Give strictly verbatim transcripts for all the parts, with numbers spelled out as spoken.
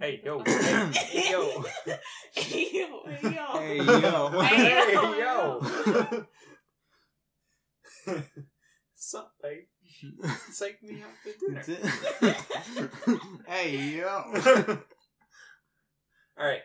Hey, yo. Hey, hey, yo. Hey, yo. Hey, yo. Hey, yo. Hey, Hey, yo. yo. Sup, babe? Take me out to dinner. Hey, yo. Alright.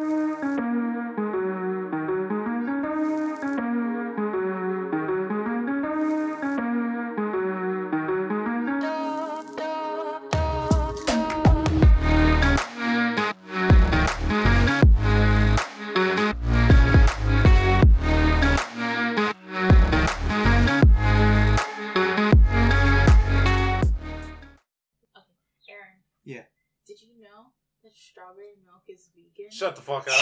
Yeah. Did you know that strawberry milk is vegan? Shut the fuck up.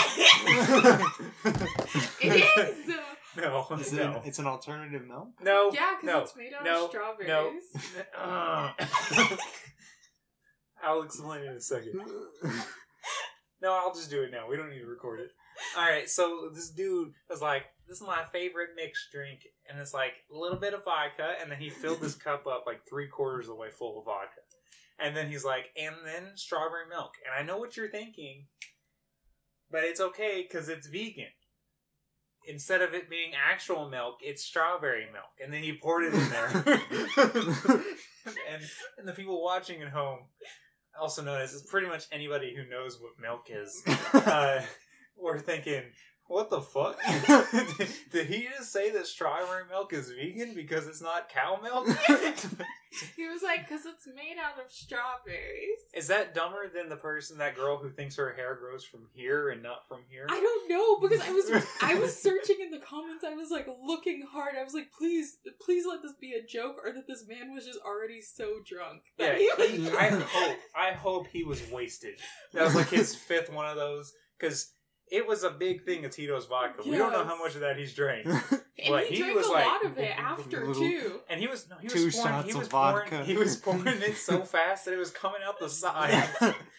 It is! No, Is it no. an, it's an alternative milk? No. Yeah, because no, it's made out no, of strawberries. No. Uh, I'll explain in a second. No, I'll just do it now. We don't need to record it. Alright, so this dude was like, this is my favorite mixed drink. And it's like a little bit of vodka. And then he filled this cup up like three quarters of the way full of vodka. And then he's like, and then strawberry milk. And I know what you're thinking. But it's okay because it's vegan. Instead of it being actual milk, it's strawberry milk. And then he poured it in there. and, and the people watching at home, also known as pretty much anybody who knows what milk is, uh, were thinking, what the fuck? did, did he just say that strawberry milk is vegan because it's not cow milk? He was like, because it's made out of strawberries. Is that dumber than the person, that girl who thinks her hair grows from here and not from here? I don't know, because I was I was searching in the comments. I was like looking hard. I was like, please, please let this be a joke, or that this man was just already so drunk. Yeah, That he was he, I hope I hope he was wasted. That was like his fifth one of those, because it was a big thing of Tito's vodka. We don't know how Yes. much of that he's drank. and But he, he drank was a like- lot of it after Little- too. And he was no, he was Two pouring, shots he of was vodka. pouring, he was pouring it so fast that it was coming out the side.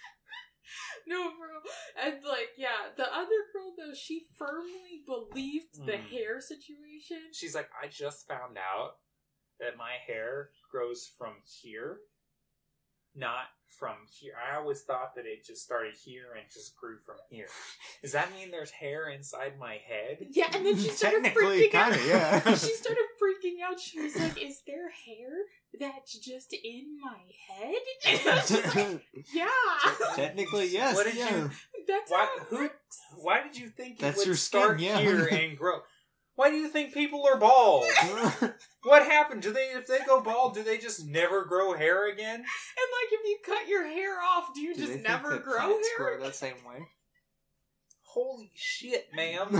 No, bro. And like, yeah, the other girl though, she firmly believed the Mm. hair situation. She's like, I just found out that my hair grows from here, not from here. I always thought that it just started here and just grew from here. Does that mean there's hair inside my head? Yeah, and then she started Technically, freaking out. kinda, yeah. She started freaking out. She was like, "Is there hair that's just in my head?" And I was just like, yeah, Technically, yes. What did yeah. you? that's Why? how it Who? works. Why did you think it That's would your skin, start yeah. here and grow? Why do you think people are bald? What happened? Do they, if they go bald, do they just never grow hair again? And like, if you cut your hair off, do you Do they just think never that grow plants hair? grow that same way? Holy shit, ma'am!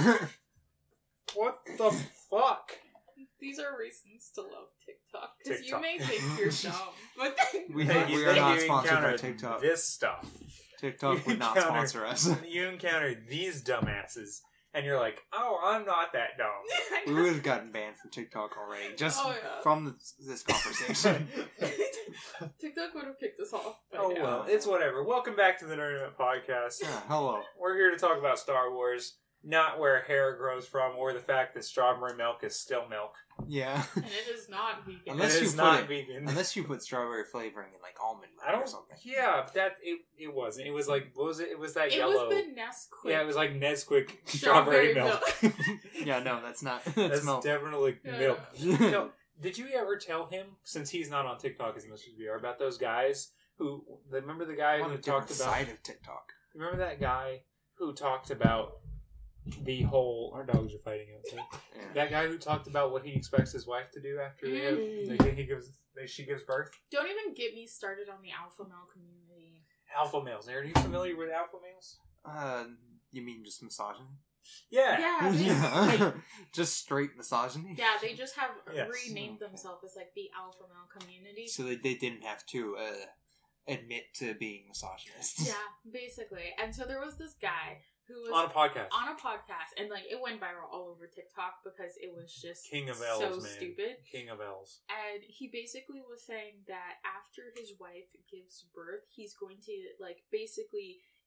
What the fuck? These are reasons to love TikTok, because you TikTok. may think you're dumb, but We, Hey, we you are think not you sponsored by encountered TikTok. This stuff. TikTok You would not encounter- sponsor us. You encounter these dumbasses, and you're like, "Oh, I'm not that dumb." We would have gotten banned from TikTok already, just Oh, yeah. from this, this conversation. TikTok would have kicked us off. by Oh now. well, it's whatever. Welcome back to the Nerdament Podcast. Yeah, hello. We're here to talk about Star Wars, not where hair grows from, or the fact that strawberry milk is still milk. Yeah. And it is not vegan. Unless it you is put not it- vegan. Unless you put strawberry flavoring in like almond milk I don't. or something. Yeah, but that it it wasn't. It was like what was it? It was that it yellow. was the Nesquik. Yeah, it was like Nesquik strawberry, Strawberry milk. Yeah, no, that's not. That's, That's milk. definitely Yeah. milk. No, did you ever tell him, since he's not on TikTok as much as we are, about those guys who remember the guy I'm on who a different talked about? side of TikTok. Remember that guy who talked about the whole? Our dogs are fighting outside. Yeah. That guy who talked about what he expects his wife to do after they have, Mm. they, he gives, they, she gives birth. Don't even get me started on the alpha male community. Alpha males. Are you familiar with alpha males? Uh, you mean just misogyny? Yeah. Yeah, they, Yeah. Just straight misogyny? yeah, they just have Yes. renamed themselves as like the alpha male community. So they, they didn't have to uh, admit to being misogynists. Yeah, basically. And so there was this guy who was On a podcast. on a podcast, and like it went viral all over TikTok because it was just King of so L's, man. stupid. King of L's. And he basically was saying that after his wife gives birth, he's going to like basically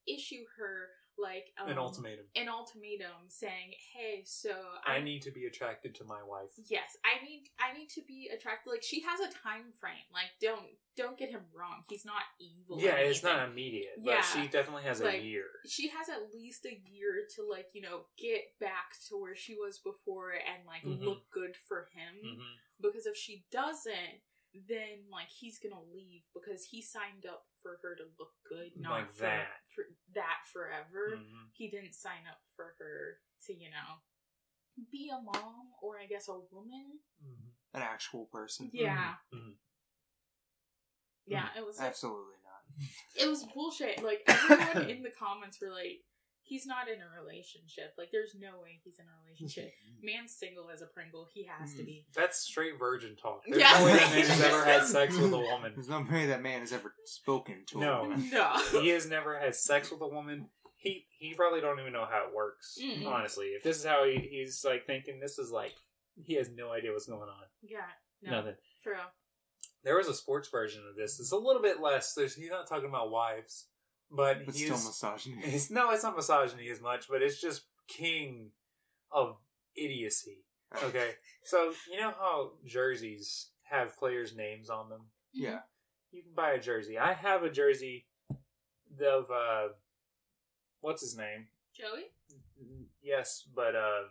issue her like um, An ultimatum. an ultimatum saying, "Hey, so I, I, need to be attracted to my wife. yes, I need I need to be attracted." Like she has a time frame. Like don't don't get him wrong. He's not evil. Yeah, or it's anything. not immediate, but Yeah. she definitely has Like, a year. She has at least a year to like you know get back to where she was before and like Mhm. look good for him. Mm-hmm. Because if she doesn't, then like he's gonna leave because he signed up for her to look good, not Like for, that. for that forever. Mm-hmm. He didn't sign up for her to, you know, be a mom or I guess a woman. Mm-hmm. An actual person. Yeah. Mm-hmm. Yeah, it was like, Absolutely not. it was bullshit. Like everyone in the comments were like, he's not in a relationship. Like there's no way he's in a relationship. Man's single as a Pringle, he has to be. That's straight virgin talk. There's Yeah. no way that man has ever had sex with a woman. There's no way that man has ever spoken to a No. woman. No. He has never had sex with a woman. He he probably don't even know how it works. Mm-mm. Honestly, if this is how he, he's like thinking, this is like he has no idea what's going on. Yeah. No. Nothing. For real. There was a sports version of this. It's a little bit less. There's, he's not talking about wives, but, But he's still misogyny. It's, no, it's not misogyny as much, but it's just king of idiocy. Okay, so you know how jerseys have players' names on them? Yeah. You can buy a jersey. I have a jersey of uh, what's his name? Joey? Yes, but um,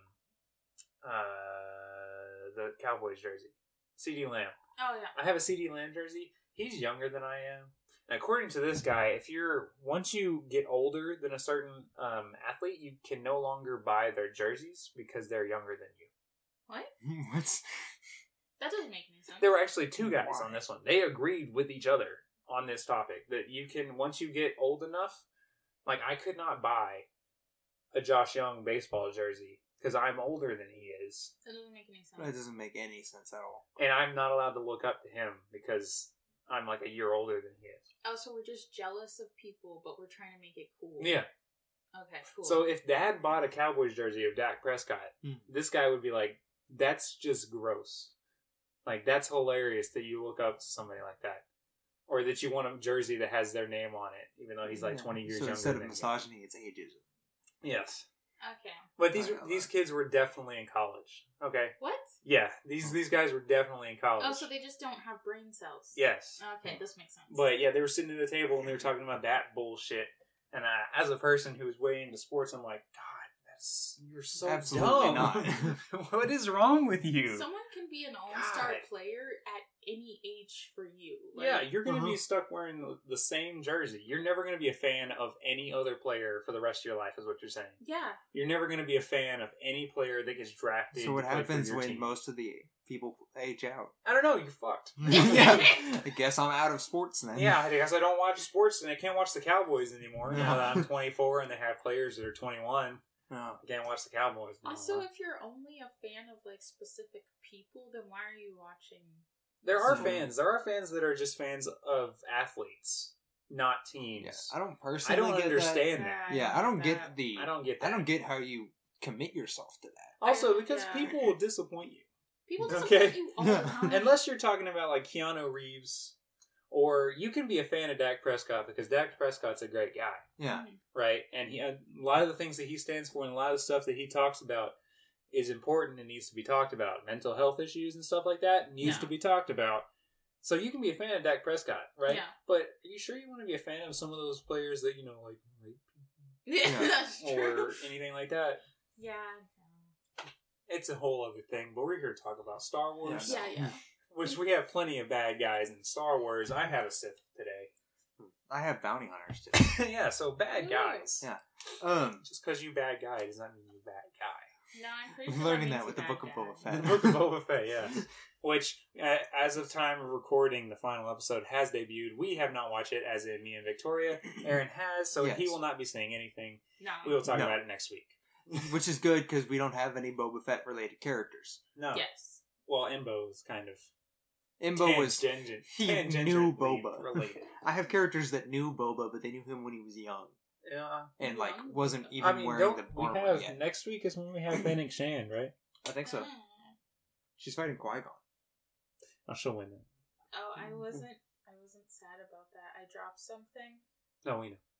uh, the Cowboys jersey, CeeDee Lamb. Oh yeah. I have a CeeDee Lamb jersey. He's younger than I am. And according to this guy, if you're once you get older than a certain um, athlete, you can no longer buy their jerseys because they're younger than you. What? What's That doesn't make any sense. There were actually two guys Why? on this one. They agreed with each other on this topic that you can once you get old enough. Like I could not buy a Josh Young baseball jersey because I'm older than he is, That doesn't make any sense. that doesn't make any sense at all. and I'm not allowed to look up to him because I'm like a year older than he is. Oh, so we're just jealous of people, but we're trying to make it cool. Yeah. Okay, cool. So if Dad bought a Cowboys jersey of Dak Prescott, Hmm. this guy would be like, "That's just gross. Like that's hilarious that you look up to somebody like that, or that you want a jersey that has their name on it, even though he's like Yeah. twenty years so younger instead of than misogyny, it's ageism. you." Yes, Okay. but these I know these that. kids were definitely in college. Okay, What? yeah, these these guys were definitely in college. Oh, so they just don't have brain cells. Yes, Okay, this makes sense. but yeah, they were sitting at a table and they were talking about that bullshit. And uh, as a person who's way into sports, I'm like, God, that's you're so Absolutely dumb. not. What is wrong with you? someone can be an all-star God. player at any age for you. Like, Yeah, you're going to Uh-huh. be stuck wearing the, the same jersey. You're never going to be a fan of any other player for the rest of your life, is what you're saying. Yeah. You're never going to be a fan of any player that gets drafted. So what to play for happens your when team. most of the people age out? I don't know. You're fucked. I guess I'm out of sports then. Yeah, I guess I don't watch sports and I can't watch the Cowboys anymore. Now that I'm twenty-four and they have players that are twenty-one, No. I can't watch the Cowboys anymore. Also, if you're only a fan of like specific people, then why are you watching? There are So- fans. There are fans that are just fans of athletes, not teams. Yeah, I don't I personally don't get understand Yeah, that. that. Yeah, I don't get get the. I don't get that. I don't get how you commit yourself to that. Also, I- because yeah. people will disappoint you. People Okay. disappoint you all the time. Unless you're talking about like Keanu Reeves, or you can be a fan of Dak Prescott because Dak Prescott's a great guy, Yeah, right? And he, a lot of the things that he stands for and a lot of the stuff that he talks about is important and needs to be talked about. Mental health issues and stuff like that needs Yeah. to be talked about. So you can be a fan of Dak Prescott, right? Yeah. But are you sure you want to be a fan of some of those players that, you know, like rape Yeah, Yeah. that's people true. or anything like that? Yeah. It's a whole other thing, but we're here to talk about Star Wars. Yeah, yeah. Which we have plenty of bad guys in Star Wars. I have a Sith today. I have bounty hunters today. Yeah, so bad Ooh. guys. Yeah. Um, Just because you bad guy does not mean you bad guy. No, I'm pretty I'm sure learning means that with a the bad Book of guy. Boba Fett. The Book of Boba Fett, yeah. Which, uh, as of time of recording, the final episode has debuted. We have not watched it, as in me and Victoria. Aaron has, so Yes. he will not be saying anything. No. We will talk No. about it next week. which is good because we don't have any Boba Fett related characters. No. Yes. Well, Imbo is kind of Imbo was. tangent, he tangentially knew Boba. related. I have characters that knew Boba, but they knew him when he was young Yeah. and like Young? wasn't even I mean, wearing don't the we armor have yet. next week is when we have Fennec Shand, right? I think so. Mm. She's fighting Qui Gon. Oh, she'll win that. Oh, I wasn't. I wasn't sad about that. I dropped something. No, we know.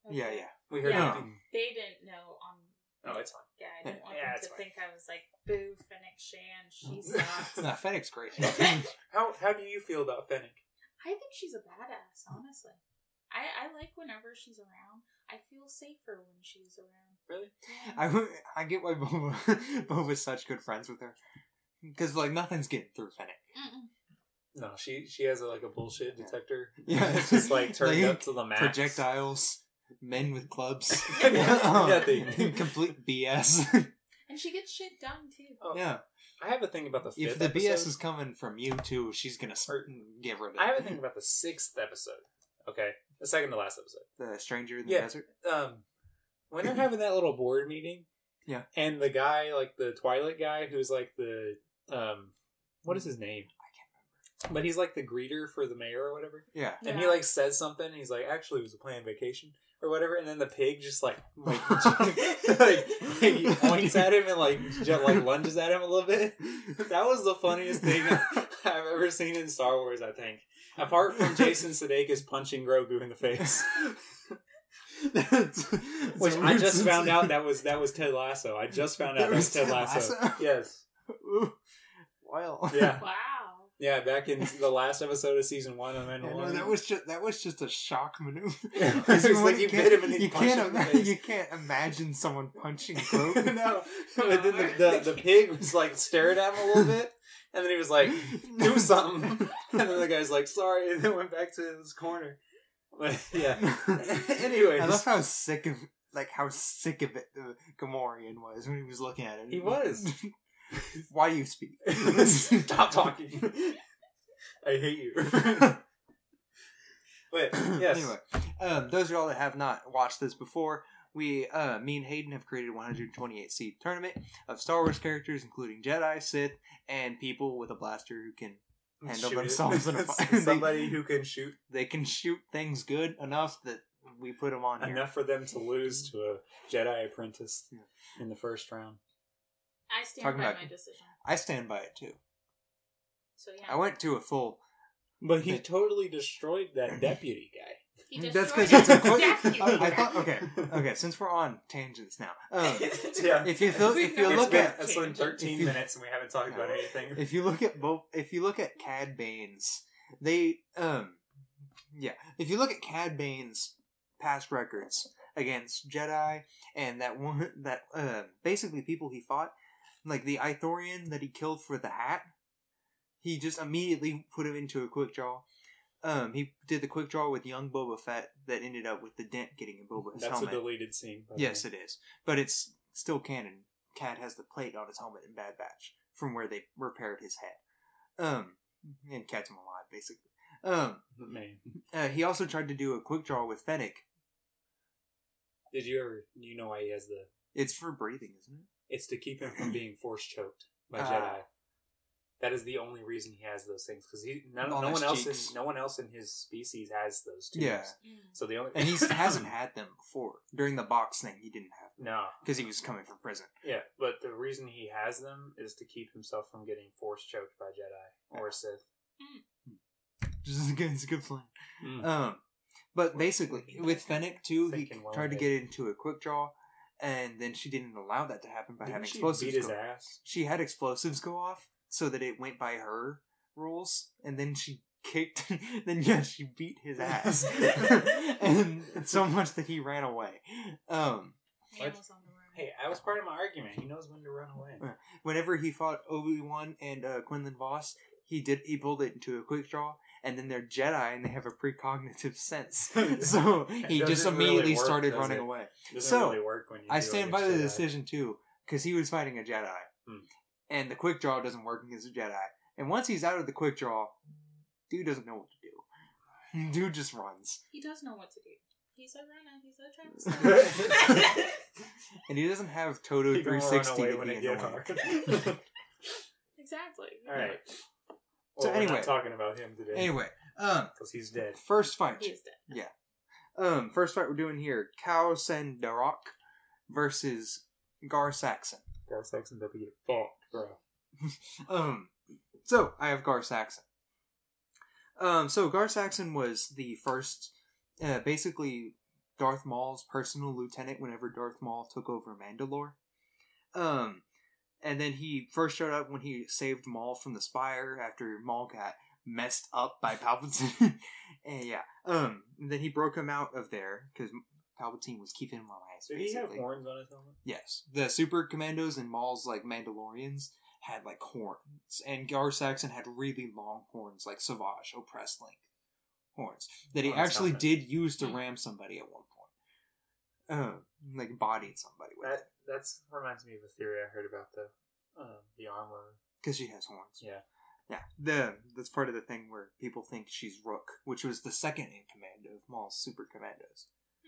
Okay. Yeah, yeah. We heard Yeah. nothing. They didn't know on. Oh, it's fine. Yeah, I didn't want Yeah, them it's to fine. think I was like, boo, Fennec Shan, she sucks. Nah, Fennec's great. How how do you feel about Fennec? I think she's a badass, honestly. I, I like whenever she's around. I feel safer when she's around. Really? Yeah. I, w- I get why Boba, Boba's such good friends with her. Because, like, nothing's getting through Fennec. Mm-mm. No, she she has a, like a bullshit detector. Yeah. It's just like turned Like, up to the max. Projectiles, men with clubs. Nothing. Complete B S. And she gets shit done, too. Oh, Yeah. I have a thing about the fifth If the episode. B S is coming from you, too, she's going to get rid of it. I have a thing about the sixth episode. Okay, the second to last episode. The stranger in the Yeah. desert? Um, when they're having that little board meeting, Yeah. and the guy, like the Twilight guy, who's like the um, what is his name? I can't remember. But he's like the greeter for the mayor or whatever. Yeah. And Yeah. he like says something. And he's like, actually, it was a planned vacation or whatever. And then the pig just like like, like he points at him and like just, like lunges at him a little bit. That was the funniest thing I've ever seen in Star Wars. I think, apart from Jason Sudeikis punching Grogu in the face, That's- which that's I weird just sense. found out that was that was Ted Lasso. I just found out That that was was Ted Ted Lasso. Lasso? Yes. Ooh. Well. Yeah. Wow. Yeah. Back in the last episode of season one of Yeah, no, Mandalorian. that was just that was just a shock maneuver. Yeah, Because it's you, like you can't- bit him and he you punched can't him in the ima- face. you can't imagine someone punching Grogu. No, but then the, the the pig was like staring at him a little bit, and then he was like, "Do something," and then the guy's like, "Sorry," and then went back to his corner. But yeah. Anyways, I love how sick of like how sick of it the Gamorrean was when he was looking at it. He was. Why do you speak? Stop talking. I hate you. But yes. Anyway, um, those are all that have not watched this before. We, uh, me and Hayden have created a one hundred twenty-eight seed tournament of Star Wars characters, including Jedi, Sith, and people with a blaster who can handle Shoot it. themselves in a fight. Somebody who can shoot They can shoot things good enough that we put them on here. enough for them to lose to a Jedi apprentice Yeah. in the first round. I stand Talking by about- my decision. I stand by it too. So yeah. I went to a full. But he totally destroyed that deputy guy. He That's destroyed because it's a his quick. deputy. I, I thought okay, okay. Since we're on tangents now, um, Yeah. if you feel, if you It's It's look been, at it's been thirteen if you- minutes and we haven't talked about anything. if you look at both, if you look at Cad Bane's, they um, yeah. If you look at Cad Bane's past records against Jedi and that one that uh, basically people he fought, like the Ithorian that he killed for the hat, he just immediately put him into a quick draw. Um, he did the quick draw with young Boba Fett that ended up with the dent getting in Boba's That's helmet. a deleted scene. by the Yes, way. it is, but it's still canon. Cad has the plate on his helmet in Bad Batch from where they repaired his head. Um, and Cad's him alive, basically. Um, Man, uh, he also tried to do a quick draw with Fennec. did you ever? You know why he has the? It's for breathing, isn't it? It's to keep him from being force choked by Ah. Jedi. That is the only reason he has those things because he no, On no his one else cheeks. in no one else in his species has those tubes. Yeah. Mm. So the only And he hasn't had them before. During the box thing, he didn't have them no. because he was coming from prison. Yeah, but the reason he has them is to keep himself from getting force choked by Jedi or Sith. Just a good, it's a good plan. Mm. Um, but basically, with Fennec too, he Thinking well tried to ahead. get into a quick draw, and then she didn't allow that to happen by Didn't having she explosives. beat his go- ass? She had explosives go off so that it went by her rules, and then she kicked. Then yeah, she beat his ass, and so much that he ran away. Um, Man was on the run. Hey, I was part of my argument. He knows when to run away. whenever he fought Obi-Wan and uh, Quinlan Voss, he did he pulled it into a quick draw, and then they're Jedi and they have a precognitive sense, so he It just doesn't really immediately work, started does running it? away. It doesn't So, really work when you I do it stand by against the Jedi. decision too, because he was fighting a Jedi, Hmm. and the quick draw doesn't work against a Jedi. And once he's out of the quick draw, dude doesn't know what to do. Dude just runs, He does know what to do. He's a runner. He's a trapster. and he doesn't have Toto He three gonna sixty run away to when be it get annoying. hard. Exactly. All right. So Well, we're anyway. not talking about him today. Anyway, um, because he's dead. first fight. He is dead. Um, first fight we're doing here: Khal Sendarok versus Gar Saxon. Gar Saxon better get fucked, bro. Um, so I have Gar Saxon. Um, so Gar Saxon was the first, uh, basically Darth Maul's personal lieutenant whenever Darth Maul took over Mandalore. Um, and then he first showed up when he saved Maul from the Spire after Maul got messed up by Palpatine. And yeah, um, and then he broke him out of there because Palpatine was keeping him on ice. Did basically. he have horns on his helmet? Yes, the Super Commandos and Maul's like Mandalorians had like horns, and Gar Saxon had really long horns, like Savage Opress Link horns that he On his actually helmet. did use to ram somebody at one point, uh, like bodied somebody with That it that's reminds me of a theory I heard about the um, the armor. because she has horns. Yeah. Yeah, the that's part of the thing where people think she's Rook, which was the second in command of Maul's Super Commandos.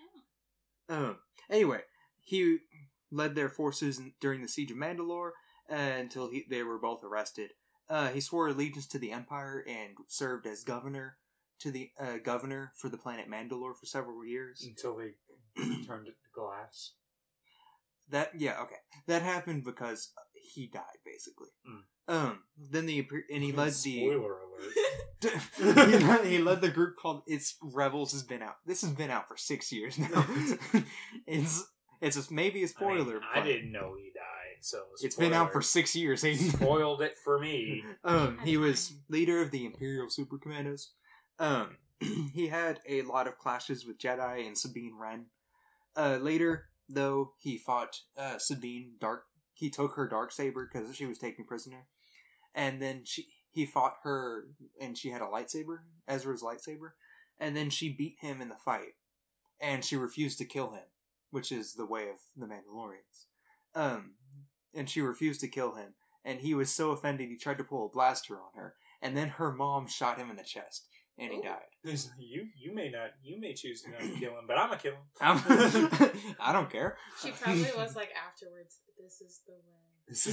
Um. Anyway, he led their forces in, during the siege of Mandalore uh, until he, they were both arrested. Uh, he swore allegiance to the Empire and served as governor to the uh, governor for the planet Mandalore for several years. Until they turned it to glass. That yeah okay that happened because he died basically. Mm. Um. Then the and he led the Spoiler alert. he, led, he led the group called It's Rebels. Has been out. This has been out for six years now. it's it's a, maybe a spoiler. I, mean, I but didn't know he died, so It's been out for spoilers. six years. Hayden. Spoiled it for me. Um, he was leader of the Imperial Super Commandos. Um, he had a lot of clashes with Jedi and Sabine Wren. Uh, later, though, he fought uh, Sabine Dark. He took her Darksaber because she was taken prisoner, and then she he fought her, and she had a lightsaber, Ezra's lightsaber, and then she beat him in the fight, and she refused to kill him, which is the way of the Mandalorians. Um, and she refused to kill him, and he was so offended he tried to pull a blaster on her, and then her mom shot him in the chest, and he Oh. died. There's- You you may not you may choose to not kill him, but I'm gonna kill him. I'm- I don't care. She probably was like afterwards, this is the way. This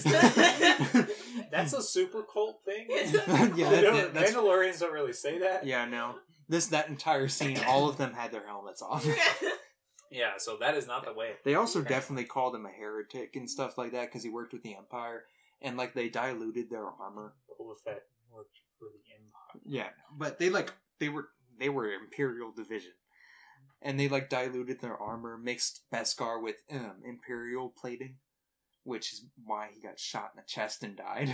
is That's a super cult thing. Yeah, You that- don't- that's- Mandalorians don't really say that. Yeah, no. This that entire scene, all of them had their helmets off. Yeah, so that is not the way. They also definitely called him a heretic and stuff like that because he worked with the Empire, and like they diluted their armor. Boba Fett worked for the Empire. Yeah, but they like they were they were Imperial division, and they like diluted their armor, mixed Beskar with um, Imperial plating, which is why he got shot in the chest and died.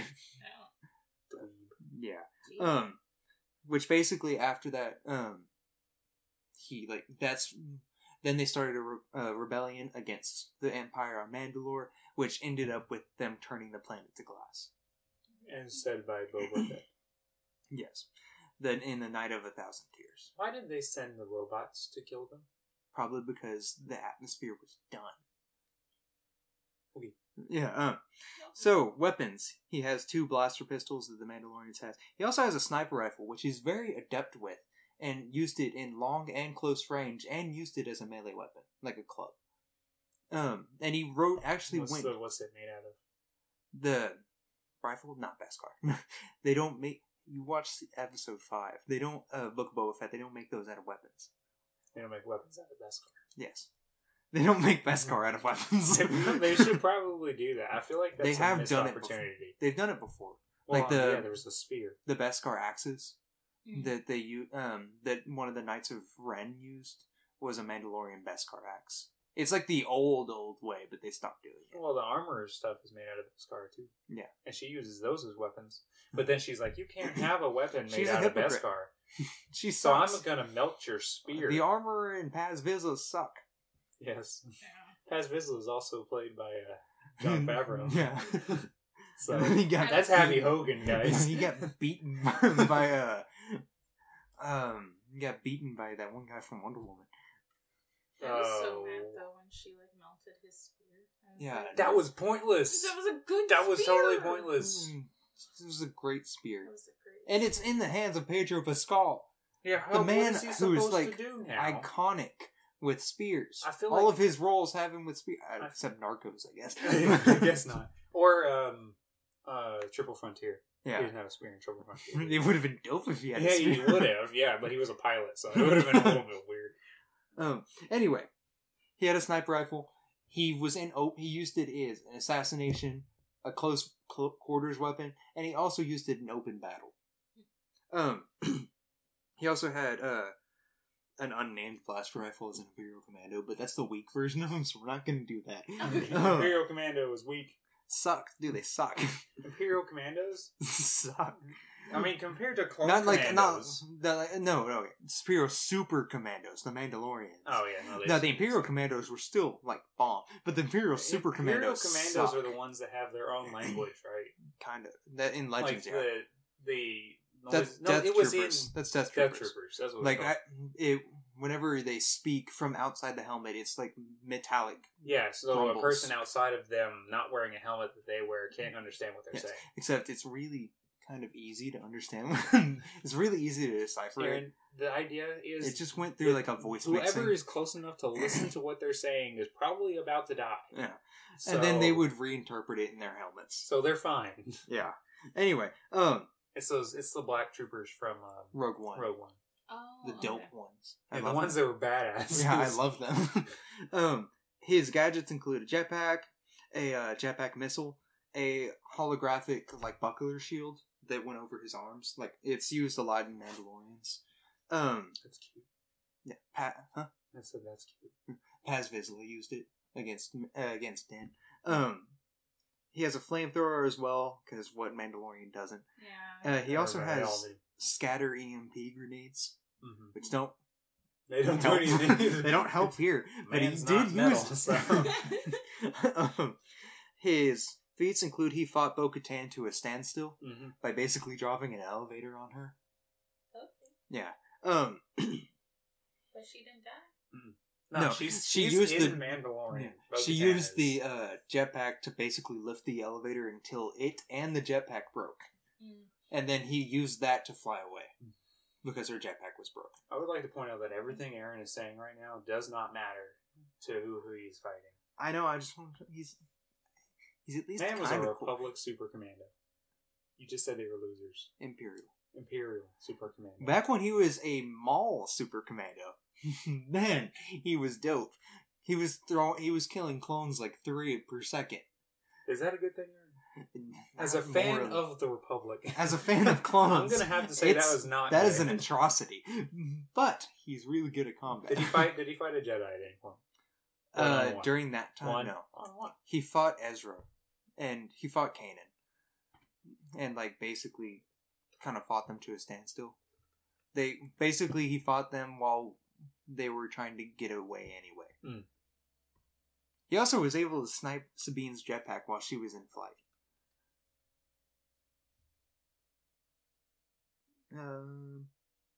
Yeah. Um, which basically after that, um, he like that's then they started a, re- a rebellion against the Empire on Mandalore, which ended up with them turning the planet to glass. And said by Boba Fett. Yes. Then in the Night of a Thousand Tears, Why did they send the robots to kill them? probably because the atmosphere was done. Okay. Yeah. Um. So weapons, he has two blaster pistols that the Mandalorians has. He also has a sniper rifle, which he's very adept with, and used it in long and close range, and used it as a melee weapon, like a club. Um, and he wrote actually What's, went the, what's it made out of? the rifle, not Beskar. They don't make. You watch episode five. They don't uh, Book of Boba Fett. They don't make those out of weapons. They don't make weapons out of Beskar. Yes, they don't make Beskar out of weapons. They should probably do that. I feel like that's They a have missed done it before. opportunity. They've done it before. Well, Like the- yeah, there was a spear. The Beskar axes Mm. that they u- um that one of the Knights of Ren used was a Mandalorian Beskar axe. It's like the old old way, but they stopped doing it. Well, the armor stuff is made out of Beskar too. Yeah. And she uses those as weapons. But then she's like, you can't have a weapon made She's a out of hypocrite. Beskar. She So I'm sucks. gonna melt your spear. The armor in Paz Vizsla suck. Yes. Yeah. Paz Vizsla is also played by uh, Jon Favreau. Yeah. So he got that's Happy Hogan, guys. he got beaten by uh um he got beaten by that one guy from Wonder Woman. I was so Oh. mad though when she like melted his spear. I was Yeah. like, That was pointless. that was a good. That was spear! totally pointless. Mm, This was a great spear. That was a great. And it's in the hands of Pedro Pascal. Yeah, The how, man what is he who's, supposed like, to do now? Iconic with spears. I feel all like- of his roles have him with spears, I- except Narcos, I guess. I guess not. Or um, uh, Triple Frontier. He Yeah, didn't have a spear in Triple Frontier. it would have been dope if he had. Yeah, a he spear. would have. Yeah, but he was a pilot, so it would have been a little bit weird. Um. Anyway, he had a sniper rifle. He was in. Oh, he used it as an assassination, a close cl- quarters weapon, and he also used it in open battle. Um. He also had uh an unnamed blaster rifle is an Imperial Commando, but that's the weak version of them, so we're not going to do that. Okay. Oh, Imperial Commando is weak. suck. Dude, they suck. Imperial Commandos? Suck. I mean, compared to clone Not like, not, commandos. the, like, no, no, Imperial Super Commandos, the Mandalorians. Oh, yeah. No, they No, the Imperial Commandos were still, like, bomb, but the Imperial Super Imperial Commandos Commandos suck. are the ones that have their own language, right? Kind of. That in Legends, like yeah. the... the That's no, Death it was Troopers. in That's Death Death Troopers. Troopers. That's what Like, it's I, called. it, whenever they speak from outside the helmet, it's like metallic. Yeah, so grumbles. a person outside of them not wearing a helmet that they wear can't understand what they're Yes. saying. Except it's really kind of easy to understand. It's really easy to decipher it. And the idea is... It just went through like a voice Whoever mixing. is close enough to listen to what they're saying is probably about to die. Yeah. So, And then they would reinterpret it in their helmets. So they're fine. Yeah. Anyway, um, It's those. It's the black troopers from uh, Rogue One. Rogue One. Oh, The dope okay. ones. And the love ones them. that were badass. Yeah, I love them. um, his gadgets include a jetpack, a uh, jetpack missile, a holographic like buckler shield that went over his arms. Like it's used a lot in Mandalorians. Um, That's cute. yeah, Pat, huh? I said that's cute. Paz Vizsla used it against uh, against Den. Um, he has a flamethrower as well because what Mandalorian doesn't. Yeah. Uh, he also Everybody all has did. scatter E M P grenades, Mhm. which don't They don't do help. anything. They don't help here, but he Man's did not metal, use. so. um, his feats include he fought Bo-Katan to a standstill Mhm. by basically dropping an elevator on her. Okay. Yeah. Um. But she didn't die? No, No, she's, she she's used in the- Mandalorian. Yeah. Bo-Katan She used is. the uh, jetpack to basically lift the elevator until it and the jetpack broke, Mm. and then he used that to fly away because her jetpack was broken. I would like to point out that everything Aaron is saying right now does not matter to who who he's fighting. I know. I just want to, he's he's at least Man was a kind of cool. Republic Super Commando. You just said they were losers. Imperial. Imperial Super Commando. Back when he was a Maul Super Commando, man, he was dope. He was throwing. He was killing clones like three per second. Is that a good thing, Aaron? As a Not fan morally. of the Republic, as a fan of clones, I'm gonna have to say that it's- was not. that is good. an atrocity. But he's really good at combat. Did he fight? Did he fight a Jedi at any point? One on Uh, one. during that time, One no. on one. He fought Ezra, and he fought Kanan, and like basically, kind of fought them to a standstill. They basically he fought them while they were trying to get away anyway. Hmm. He also was able to snipe Sabine's jetpack while she was in flight. Um,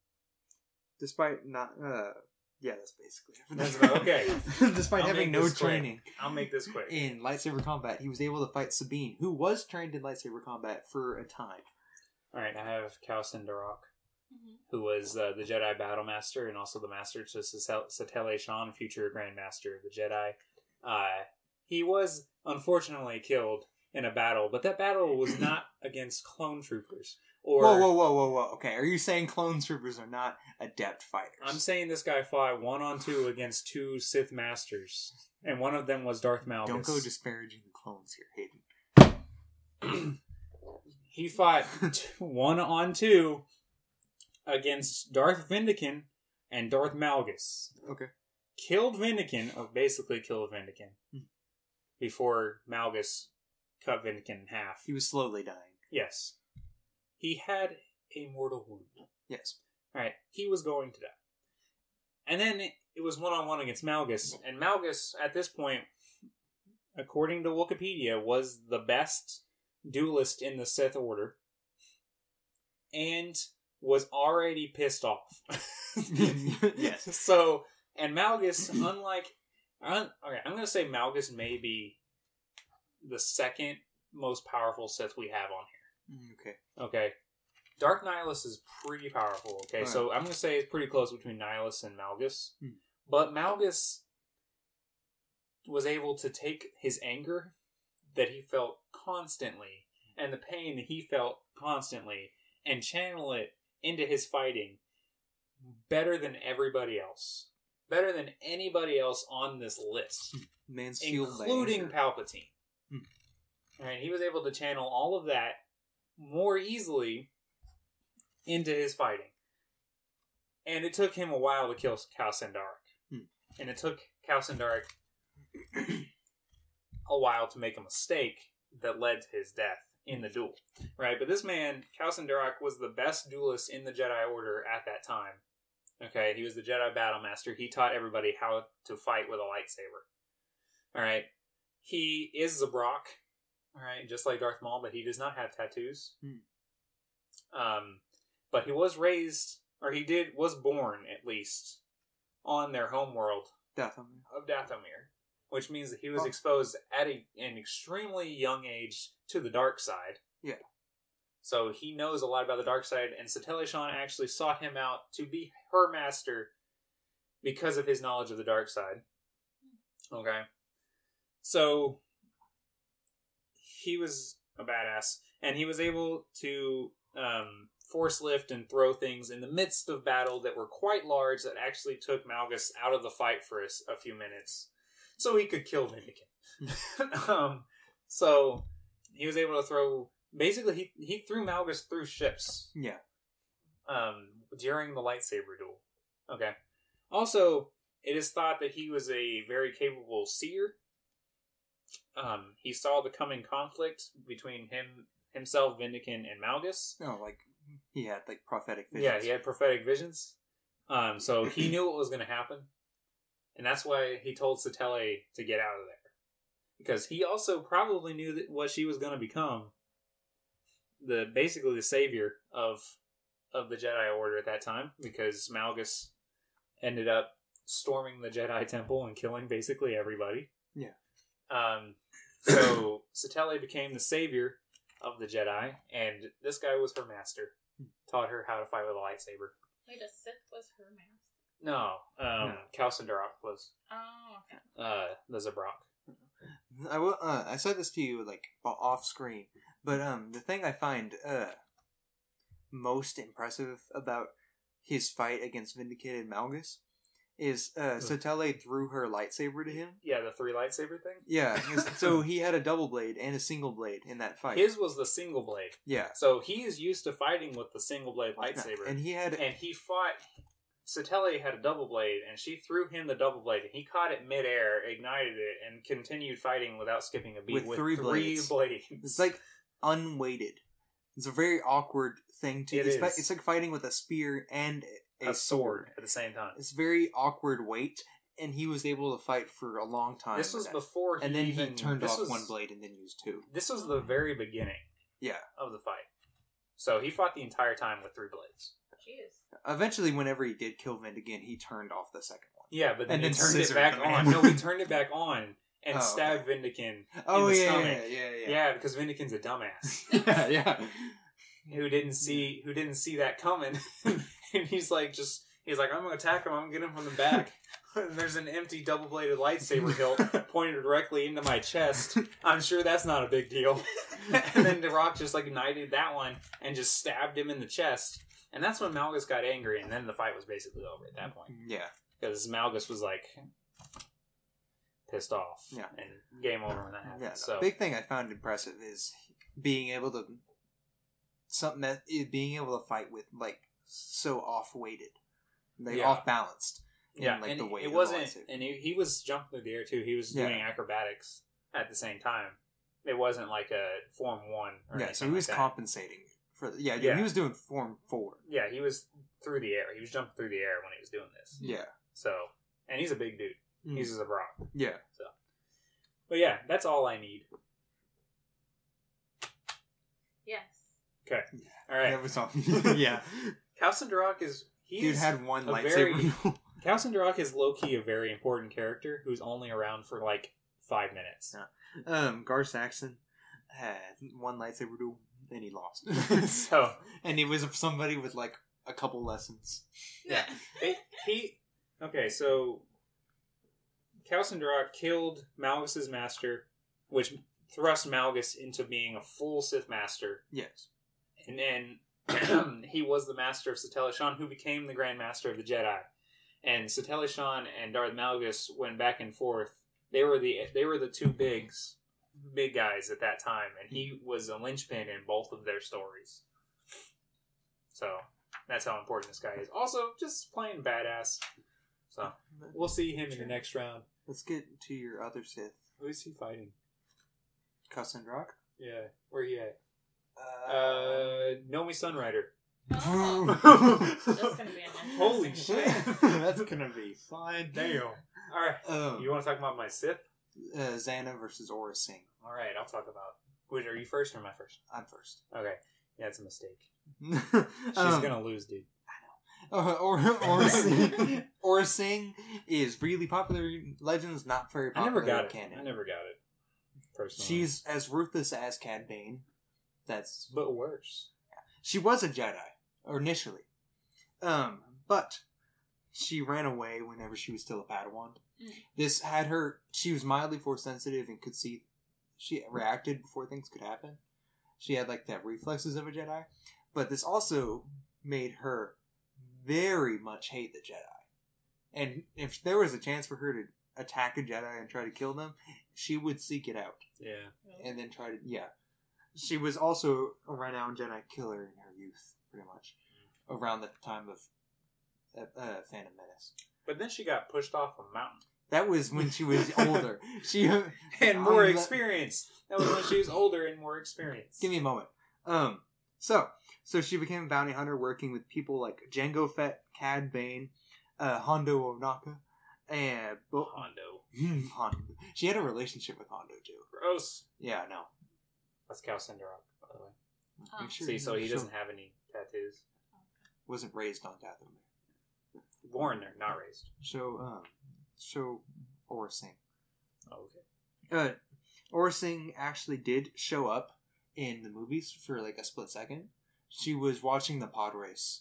despite not, uh, yeah, that's basically it. That's about- okay. Despite I'll having make no this quick. training I'll make this quick. in lightsaber combat, he was able to fight Sabine, who was trained in lightsaber combat for a time. All right, I have Cal Sindarok, Mm-hmm. who was uh, the Jedi Battle Master and also the Master to Satele Shan, future Grand Master of the Jedi. Uh, he was unfortunately killed in a battle, but that battle was not against clone troopers. Or Whoa, whoa, whoa, whoa, whoa. Okay, are you saying clone troopers are not adept fighters? I'm saying this guy fought one on two against two Sith Masters, and one of them was Darth Malgus. Don't go disparaging the clones here, Hayden. He fought t- one on two against Darth Vindican and Darth Malgus. Okay. Killed Vindican, or basically killed Vindican, Hmm. before Malgus cut Vindican in half. He was slowly dying. Yes. He had a mortal wound. Yes. Alright, he was going to die. And then it, it was one-on-one against Malgus, and Malgus, at this point, according to Wikipedia, was the best duelist in the Sith Order, and was already pissed off. Yes. So, and Malgus, unlike... Un, okay, I'm going to say Malgus may be the second most powerful Sith we have on here. Mm, okay. Okay. Dark Nihilus is pretty powerful, okay? Alright. So I'm going to say it's pretty close between Nihilus and Malgus. Hmm. But Malgus was able to take his anger that he felt constantly and the pain that he felt constantly and channel it into his fighting better than everybody else. Better than anybody else on this list. Man's fueled by Including anger. Palpatine. Hmm. And he was able to channel all of that more easily into his fighting. And it took him a while to kill Khal Sindarik. Hmm. And it took Khal Sindarik a while to make a mistake that led to his death in the duel. Right? But this man, Khal Sindarik, was the best duelist in the Jedi Order at that time. Okay? He was the Jedi Battle Master. He taught everybody how to fight with a lightsaber. Alright? He is Zabrak. Alright? Just like Darth Maul, but he does not have tattoos. Hmm. Um, but he was raised, or he did, was born, at least, on their homeworld Dathomir. of Dathomir. Which means that he was Oh. exposed at a, an extremely young age to the dark side. Yeah. So he knows a lot about the dark side, and Satele Shan actually sought him out to be her master because of his knowledge of the dark side. Okay. So he was a badass, and he was able to um, force lift and throw things in the midst of battle that were quite large that actually took Malgus out of the fight for a, s- a few minutes. So he could kill Vindican. um, so he was able to throw. Basically, he he threw Malgus through ships. Yeah. Um, during the lightsaber duel. Okay. Also, it is thought that he was a very capable seer. Um, he saw the coming conflict between him, himself, Vindican, and Malgus. No, like he had like prophetic visions. Yeah, he had prophetic visions. Um, so he knew what was going to happen. And that's why he told Satele to get out of there. Because he also probably knew that what she was going to become. The basically the savior of of the Jedi Order at that time. Because Malgus ended up storming the Jedi Temple and killing basically everybody. Yeah. Um, so Satele became the savior of the Jedi. And this guy was her master. Taught her how to fight with a lightsaber. Wait, a Sith was her master? No, um, No. Khal Sindarik was Oh, okay. uh, the Zabrak. I will. Uh, I said this to you like off screen, but um, the thing I find uh most impressive about his fight against Vindicated Malgus is uh, Satele threw her lightsaber to him. Yeah, the three lightsaber thing. Yeah, his- so he had a double blade and a single blade in that fight. His was the single blade, yeah, so he is used to fighting with the single blade lightsaber. and he had And he fought. Satele had a double blade, and she threw him the double blade, and he caught it midair, ignited it, and continued fighting without skipping a beat With with, three three, blades. blades. it's like unweighted. It's a very awkward thing to. It it's, is. fi- it's like fighting with a spear and a, a sword at the same time. It's very awkward weight, and he was able to fight for a long time. This with was that. before he and then even he turned this off was, one blade and then used two. This was the very beginning. Yeah. Of the fight. So he fought the entire time with three blades. Jeez. Eventually, whenever he did kill Vindican, he turned off the second one. Yeah, but then And he then turned it scissored back the on. man. No, he turned it back on and Oh, stabbed Vindican Oh in the yeah, stomach. yeah, yeah, yeah, Yeah, because Vindican's a dumbass yeah, yeah. who didn't see who didn't see that coming, and he's like just he's like I'm gonna attack him. I'm gonna get him from the back. And there's an empty double bladed lightsaber hilt pointed directly into my chest. I'm sure that's not a big deal. And then The Rock just like ignited that one and just stabbed him in the chest. And that's when Malgus got angry, and then the fight was basically over at that point. Yeah. Because Malgus was like pissed off. Yeah. And game over when that happened. Yeah, no, so big thing I found impressive is being able to something that is being able to fight with like so off weighted, like Yeah. off balanced. yeah, like and the weight. it of the wasn't, lightsaber. and he, he was jumping through the air too. He was Yeah. doing acrobatics at the same time. It wasn't like a Form One. Or Yeah, anything so he was like that. compensating for. Yeah, Yeah. he was doing Form Four. Yeah, he was through the air. He was jumping through the air when he was doing this. Yeah, So, and he's a big dude. Mm. He's a Zabrak. yeah. But yeah, that's all I need. Yes. Okay. All right. That was all. yeah, Khal Sindarik is he's dude had one a lightsaber. very- Khal Sindarik is low key a very important character who's only around for like five minutes. um, Gar Saxon had one lightsaber duel and he lost. So and he was somebody with like a couple lessons. yeah, it, he okay. So Khal Sindarik killed Malgus's master, which thrust Malgus into being a full Sith master, Yes. and then he was the master of Satele Shan, who became the Grand Master of the Jedi. And Satele Shan and Darth Malgus went back and forth. They were the they were the two bigs, big guys at that time, and he was a linchpin in both of their stories. So That's how important this guy is. Also, just plain badass. So, we'll see him in the next round. Let's get to your other Sith. Who is he fighting? Kassandrak? Yeah. Where he at? Uh, Uh, Nomi Sunrider. Oh. That's gonna be an Holy interesting shit. fight. That's gonna be fun. Damn. Alright. Um, You want to talk about my Sith? uh, Xana versus Aura Singh. Alright, I'll talk about... Wait, are you first or am I first? I'm first. Okay. Yeah, it's a mistake. She's She's gonna lose, dude. Uh, or Aura Singh. Aura Singh is really popular in Legends, not very I popular never got in it. canon. I never got it. Personally. She's as ruthless as Cad Bane. That's But worse. she was a Jedi or initially, um, but she ran away whenever she was still a Padawan. Mm. This had her. She was mildly force sensitive and could see. She reacted before things could happen. She had like the reflexes of a Jedi, but this also made her very much hate the Jedi. And if there was a chance for her to attack a Jedi and try to kill them, she would seek it out Yeah. and then try to. Yeah, she was also a renowned Jedi killer in her youth, pretty much around the time of uh, uh, Phantom Menace. But then she got pushed off a mountain. That was when she was older. She And more um, experience. That was when she was older and more experienced. Give me a moment. Um, so, so she became a bounty hunter, working with people like Jango Fett, Cad Bane, uh, Hondo Ohnaka, and Bo- Hondo. Hondo. She had a relationship with Hondo too. Gross. Yeah, no. That's Cal Cinderock, by the way. Oh. Make sure See, so he she doesn't have any tattoos. wasn't raised on Dathomir. Born there, not raised. So, um, so Aura Singh. Oh, okay. Uh, Aura Singh actually did show up in the movies for like a split second. She was watching the pod race.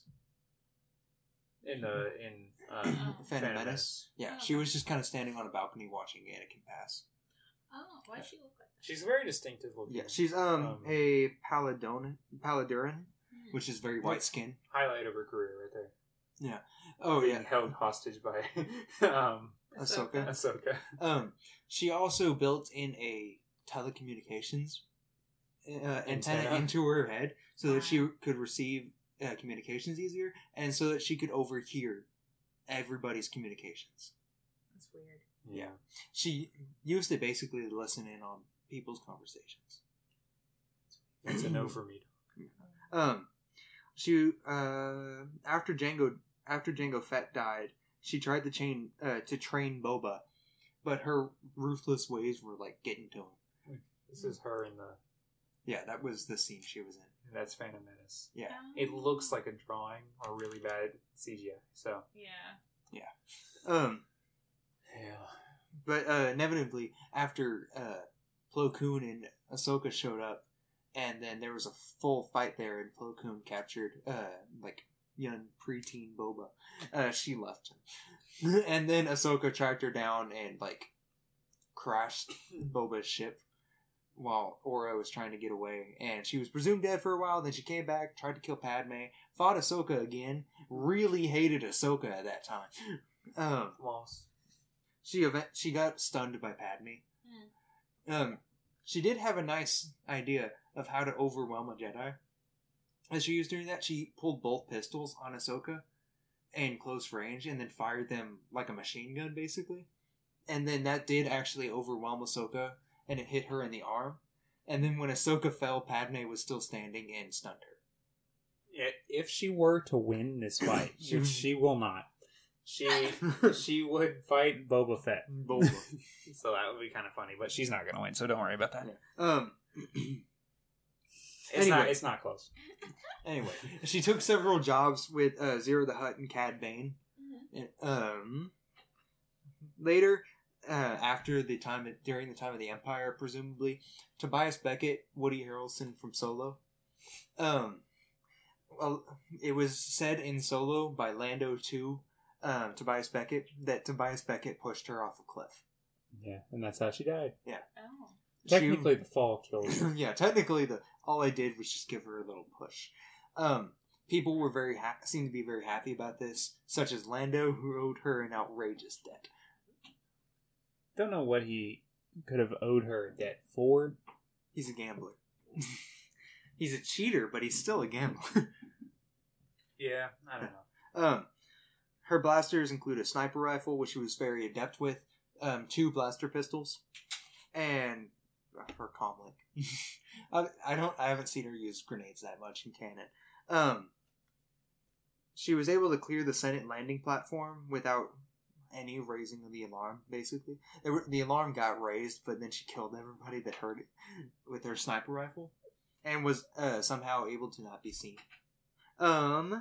In the, in, uh, Oh. Phantom Menace. Yeah, Oh, she okay. was just kind of standing on a balcony watching Anakin pass. Oh, why does she look like that? She's very distinctive looking. Yeah, she's um, Um, a Paladon, Paladuran, Hmm. which is very white skin. Highlight of her career right there. Oh Being yeah, held hostage by um, Ahsoka. Ahsoka. Um, she also built in a telecommunications uh, antenna Antenna. into her head so that she could receive uh, communications easier, and so that she could overhear everybody's communications. That's weird. Yeah. She used it basically to listen in on people's conversations. That's a no for me. Um, she uh after Jango after Jango Fett died, she tried to chain uh, to train Boba, but her ruthless ways were like getting to him. This is her in the... Yeah, that was the scene she was in. That's Phantom Menace. Yeah. It looks like a drawing or really bad C G I. So... Yeah. Um, Yeah. but uh, inevitably after uh, Plo Koon and Ahsoka showed up, and then there was a full fight there, and Plo Koon captured uh like young preteen Boba. Uh, she left him, and then Ahsoka tracked her down and like crashed Boba's ship while Aura was trying to get away, and she was presumed dead for a while. Then she came back, tried to kill Padme, fought Ahsoka again. Really hated Ahsoka at that time. Um, Lost. she event she got stunned by Padme. Hmm. Um, she did have a nice idea of how to overwhelm a Jedi. As she was doing that, she pulled both pistols on Ahsoka in close range and then fired them like a machine gun, basically. And then that did actually overwhelm Ahsoka, and it hit her in the arm. And then when Ahsoka fell, Padme was still standing and stunned her. Yeah, if she were to win this fight, She- which she will not, she she would fight Boba Fett. Boba. So that would be kind of funny, but she's not going to win, so don't worry about that. um. It's Anyway. not. It's not close. Anyway, she took several jobs with uh, Zero the Hutt and Cad Bane. Mhm. And, um, later, uh, after the time during the time of the Empire, presumably, Tobias Beckett, Woody Harrelson from Solo. Um, well, it was said in Solo by Lando to um, Tobias Beckett that Tobias Beckett pushed her off a cliff. Yeah, and that's how she died. Oh. Technically, the fall killed her. yeah, technically, the all I did was just give her a little push. Um, people were very ha- seemed to be very happy about this, such as Lando, who owed her an outrageous debt. Don't know what he could have owed her a debt for. He's a gambler. He's a cheater, but he's still a gambler. Yeah, I don't know. Um, her blasters include a sniper rifle, which she was very adept with, um, two blaster pistols, and her comlink. I, I don't. I haven't seen her use grenades that much in canon. Um, she was able to clear the Senate landing platform without any raising of the alarm. Basically, were, the alarm got raised, but then she killed everybody that heard it with her sniper rifle, and was uh, somehow able to not be seen. Um.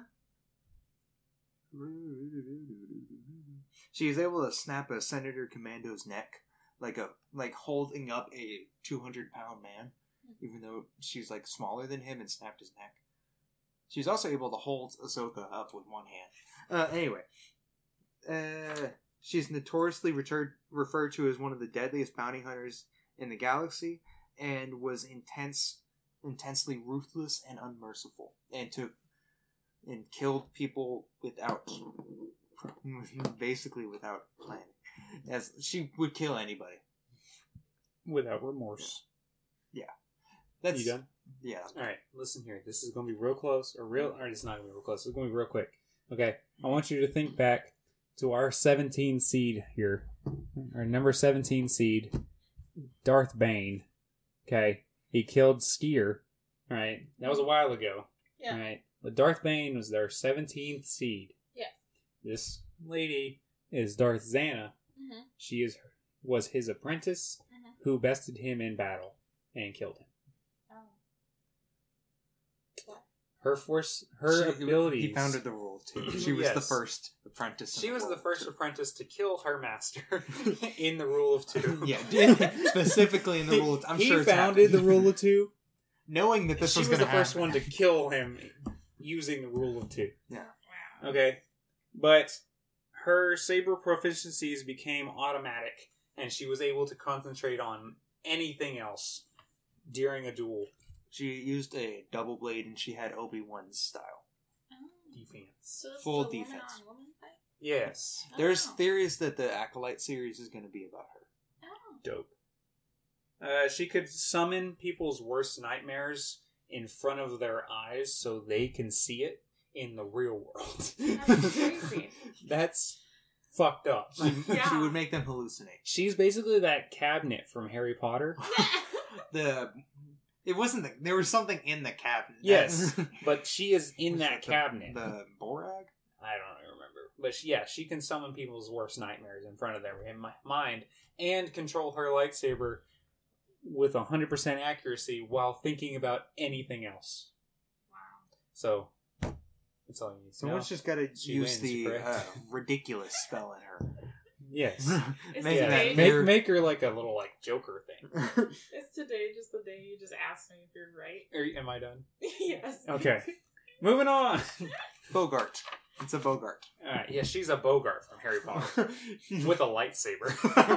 She is able to snap a Senator Commando's neck, like a like holding up a two hundred pound man, even though she's like smaller than him, and snapped his neck. She's also able to hold Ahsoka up with one hand. Uh, anyway, uh, she's notoriously referred referred to as one of the deadliest bounty hunters in the galaxy, and was intense, intensely ruthless and unmerciful, and took and killed people without, basically without planning. As she would kill anybody without remorse. Yeah, that's you done. Yeah. All right, listen here. This is going to be real close, or real, or it's not going to be real close. It's going to be real quick. Okay, I want you to think back to our seventeen seed here, our number seventeen seed, Darth Bane. Okay, he killed Skier. All right, that was a while ago. Yeah. All right, but Darth Bane was their seventeenth seed. Yeah. This lady is Darth Xana. Mm-hmm. She is was his apprentice, mm-hmm. who bested him in battle and killed him. Her force, her she, abilities. He founded the rule too. She was Yes. the first apprentice. She in was the, the first apprentice to kill her master in the rule of two. Yeah, specifically in the rule. Of, I'm he sure it's founded happened. the rule of two, knowing that this she was, was the gonna first happen. one to kill him using the rule of two. Yeah. Wow. Okay, but her saber proficiencies became automatic, And she was able to concentrate on anything else during a duel. She used a double blade, and she had Obi-Wan's style. Oh. Defense. So it's Full a woman defense. on woman fight? Yes. There's Oh. theories that the Acolyte series is going to be about her. Oh. Dope. Uh, she could summon people's worst nightmares in front of their eyes so they can see it in the real world. That's crazy. That's fucked up. She, Yeah. she would make them hallucinate. She's basically that cabinet from Harry Potter. The it wasn't the, there was something in the cabinet. Yes, but she is in that the, cabinet. The Borag. I don't remember. But she, yeah, she can summon people's worst nightmares in front of their in my mind and control her lightsaber with one hundred percent accuracy while thinking about anything else. Wow. So, that's all you need to know. Someone's just got to She use wins, the correct? uh, ridiculous spell in her. Yes. Is Make Yeah, that today, make, very- make her like a little like Joker thing. is today just the day you just asked me if you're right? Are, am I done? Yes. Okay. Moving on. Bogart. It's a Bogart. Alright, yeah, she's a Bogart from Harry Potter with a lightsaber.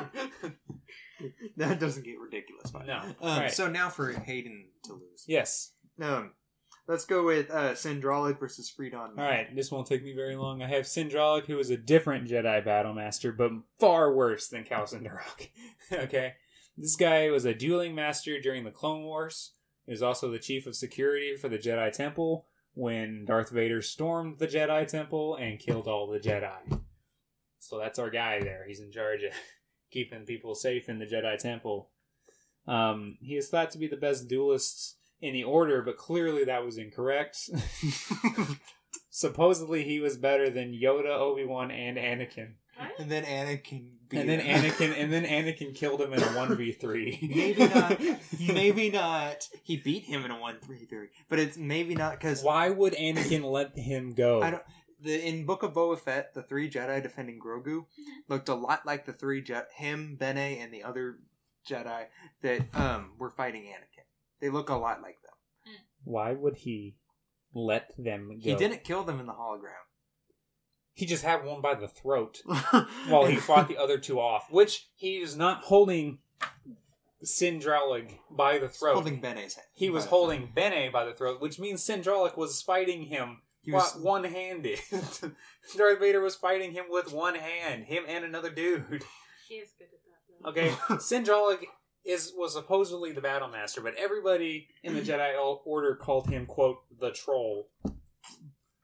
That doesn't get ridiculous. But. No. Um, Right. So now for Hayden to lose. Yes. Um, let's go with uh, Syndralic versus Freedon. Alright, this won't take me very long. I have Syndralic, who is a different Jedi Battlemaster, but far worse than Cal Syndarok. Okay? This guy was a dueling master during the Clone Wars. He was also the chief of security for the Jedi Temple when Darth Vader stormed the Jedi Temple and killed all the Jedi. So that's our guy there. He's in charge of keeping people safe in the Jedi Temple. Um, he is thought to be the best duelist in the Order, but clearly that was incorrect. Supposedly he was better than Yoda, Obi-Wan, and Anakin. What? And then Anakin beat And then him. Anakin and then Anakin killed him in a one v three. Maybe not. Maybe not. He beat him in a one three three, but it's maybe not because Why would Anakin let him go? I don't. The in Book of Boba Fett, the three Jedi defending Grogu looked a lot like the three Je- him, Bene, and the other Jedi that um were fighting Anakin. They look a lot like them. Why would he let them go? He didn't kill them in the hologram. He just had one by the throat while he fought the other two off, which he is not holding Syndralic by the throat. holding Bene's hand. He was by the holding throat. Bene by the throat, which means Syndralic was fighting him He was- one-handed. Darth Vader was fighting him with one hand, him and another dude. She is good at that, though. Okay, Syndralic is was supposedly the battle master, but everybody in the Jedi Order called him, quote, the troll.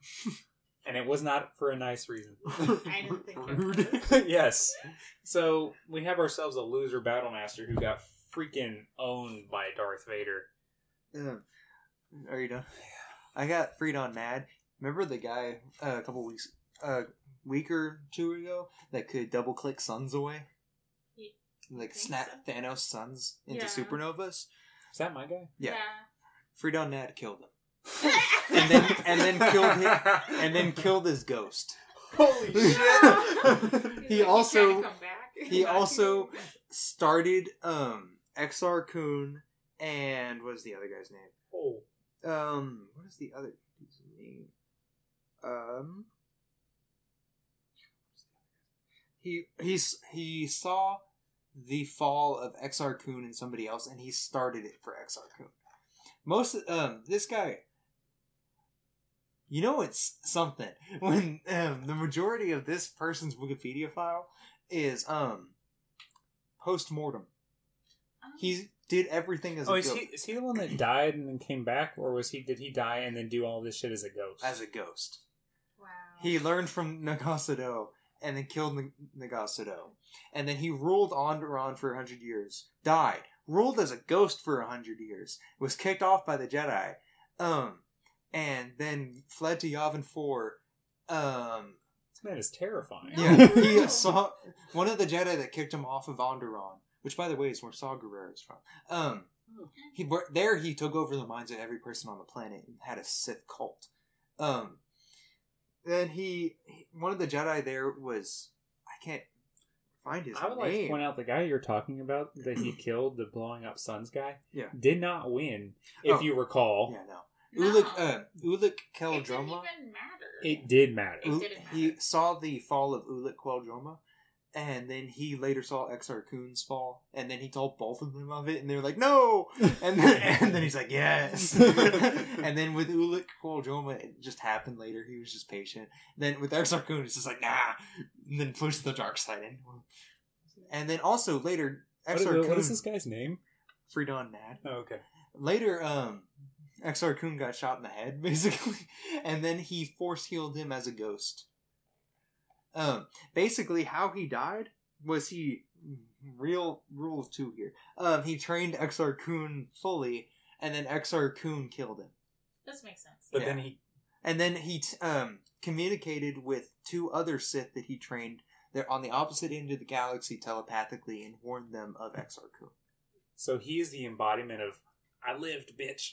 And it was not for a nice reason. I don't think it Rude. was. Yes. So we have ourselves a loser Battlemaster who got freaking owned by Darth Vader. Um, are you done? I got freed on Mad. Remember the guy uh, a couple weeks, a uh, week or two ago that could double click suns away? Yeah, Like think snap so. Thanos suns into Yeah. supernovas? Is that my guy? Yeah. Yeah. Freed on Mad killed him. and then and then killed him, and then killed his ghost. Holy He's He like, "You also- trying to come back?" He also started um Exar Kun and what is the other guy's name? Oh. Um, what is the other dude's name? Um, he he's he saw the fall of Exar Kun and somebody else, and he started it for Exar Kun. Most um this guy, you know, it's something when um, the majority of this person's Wikipedia file is um post mortem. He did everything as Oh, a is ghost. he is he the one that died and then came back, or was he? Did he die and then do all this shit as a ghost? as a ghost. Wow. He learned from Nagasudo and then killed N- Nagasudo. And then he ruled Onderon for a hundred years. Died. Ruled as a ghost for a hundred years. Was kicked off by the Jedi. Um, and then fled to Yavin four. Um, This man is terrifying. No. yeah, he saw one of the Jedi that kicked him off of Onderon, which, by the way, is where Saw Gerrera is from. Um, he there he took over the minds of every person on the planet and had a Sith cult. Um, then he, he one of the Jedi there was I can't find his I would like to name. point out the guy you're talking about that he killed, the blowing up suns guy, Yeah. did not win, if Oh. you recall. yeah, no. No. Ulic, uh, Ulic It didn't Keldroma. even matter. It did matter. It U- didn't he matter. saw the fall of Ulic Queldroma, and then he later saw Exar Kun's fall, and then he told both of them of it, and they were like, "No!" And then, and then he's like, "Yes!" And then with Ulic Queldroma, it just happened later. He was just patient. Then with Exar Kun, it's just like, "Nah!" And then pushed the dark side in. And then also later, What, Exar what is Kun this guy's name? Freedon Mad. Oh, okay. Later, um, Exar Kun got shot in the head, basically, and then he force healed him as a ghost. Um, basically, how he died was he real rule of two here. Um, he trained Exar Kun fully, and then Exar Kun killed him, This makes sense. But Yeah. then he and then he t- um communicated with two other Sith that he trained. They're on the opposite end of the galaxy telepathically, and warned them of Exar Kun. so he is the embodiment of I lived, bitch.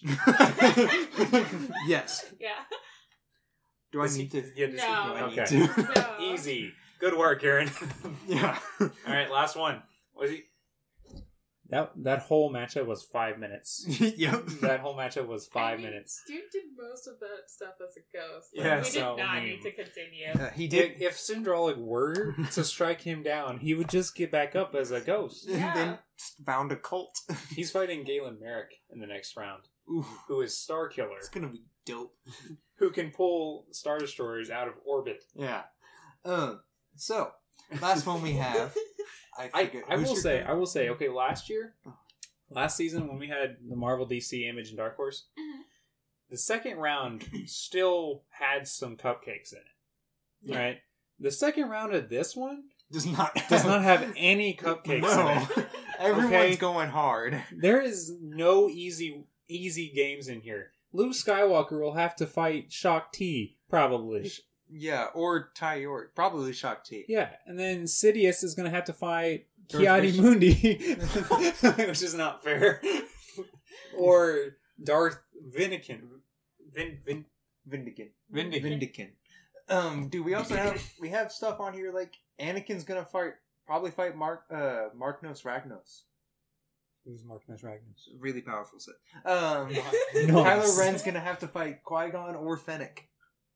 Yes. Yeah. Do I Does need he- to? Yeah, does he- No. Do I need okay. to? No. Easy. Good work, Aaron. Yeah. All right, last one. Was he? That that whole matchup was five minutes. Yep. That whole matchup was five I mean, minutes. Dude did most of that stuff as a ghost. Like, Yeah, we so, did not I mean- need to continue. Uh, he If, did. if Syndraulic were to strike him down, he would just get back up as a ghost. Yeah. Then found a cult. He's fighting Galen Merrick in the next round, Ooh, who is Star Killer, it's gonna be dope. who can pull Star Destroyers out of orbit. Yeah. Um. So last one we have. I I, forget. I who's will your say, guy? I will say, okay, last year, last season when we had the Marvel, D C, Image, and Dark Horse, Mhm. the second round still had some cupcakes in it. Yeah. Right? The second round of this one does not does not have any cupcakes No. in it. Everyone's Okay. going hard. There is no easy easy games in here. Luke Skywalker will have to fight Shock T, probably. Yeah, or Ty York, probably Shock T. Yeah, and then Sidious is going to have to fight Darth Kiadi Vader. Mundi, which is not fair. Or Darth Vinnikin. Vin, Vin, Vindican. Vindican. Vindican. Um, dude, we also have we have stuff on here like Anakin's gonna fight probably fight Mark uh Marknos Ragnos. Who's Marcus Ragnos? Really powerful set. Um Nice. Kylo Ren's gonna have to fight Qui-Gon or Fennec.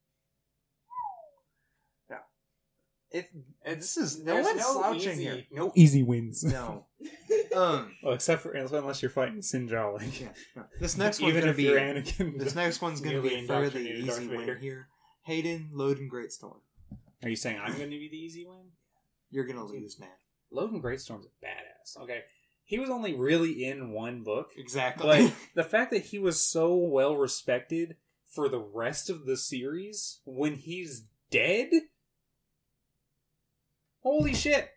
Yeah. It this is no There's one's slouching easy, here. No easy wins. No. Um Well, except for unless you're fighting Sinjali. yeah, no. This next one's Even gonna if be you're Anakin. this next one's gonna newly be for the indoctrinated Darth easy Vader. win here. Hayden, Loden, Greatstorm. Are you saying I'm going to be the easy win? You're gonna lose, man. Logan Greatstorm's a badass. Okay, he was only really in one book, Exactly. but the fact that he was so well respected for the rest of the series when he's dead? Holy shit!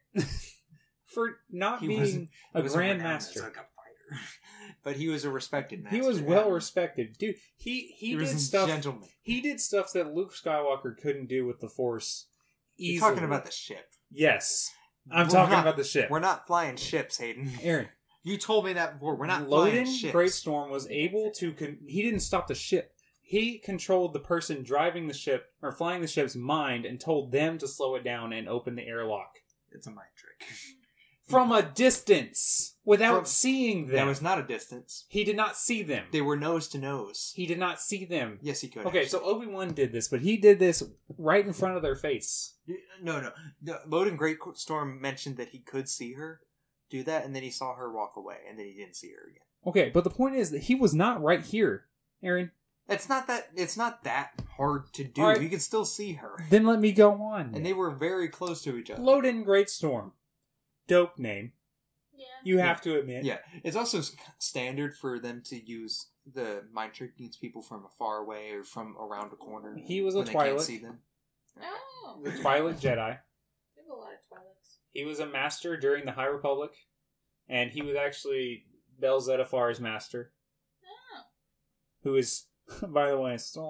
For not He being wasn't- a He was renowned as, grandmaster. like, a fighter. But he was a respected master. He was well respected, dude. He he, He did was a stuff. gentleman. He did stuff that Luke Skywalker couldn't do with the Force. Easily. You're talking about the ship. Yes, I'm We're talking not- about the ship. We're not flying ships, Hayden. Aaron, You told me that before. We're not Loden flying ships. Greatstorm was able to. Con- he didn't stop the ship. He controlled the person driving the ship or flying the ship's mind and told them to slow it down and open the airlock It's a mind trick. from a distance without From- seeing them. That was not a distance. He did not see them. They were nose to nose. He did not see them. Yes, he could. Okay, actually. so Obi-Wan did this, but he did this right in front of their face. No, no. The Loden Greatstorm mentioned that he could see her do that, and then he saw her walk away, and then he didn't see her again. Okay, but the point is that he was not right here, Aaron. It's not that. It's not that hard to do. All right. You can still see her, Then let me go on. and they were very close to each other. Loden Greatstorm. Dope name. Yeah. You have to admit. Yeah, it's also s- standard for them to use the mind trick against people from far away or from around a corner. He was a when they can't Twi'lek. see them. Oh. The Twilight Jedi. We have a lot of Twi'leks. He was a master during the High Republic, and he was actually Bel Zedifar's master, Oh. who is, by the way, still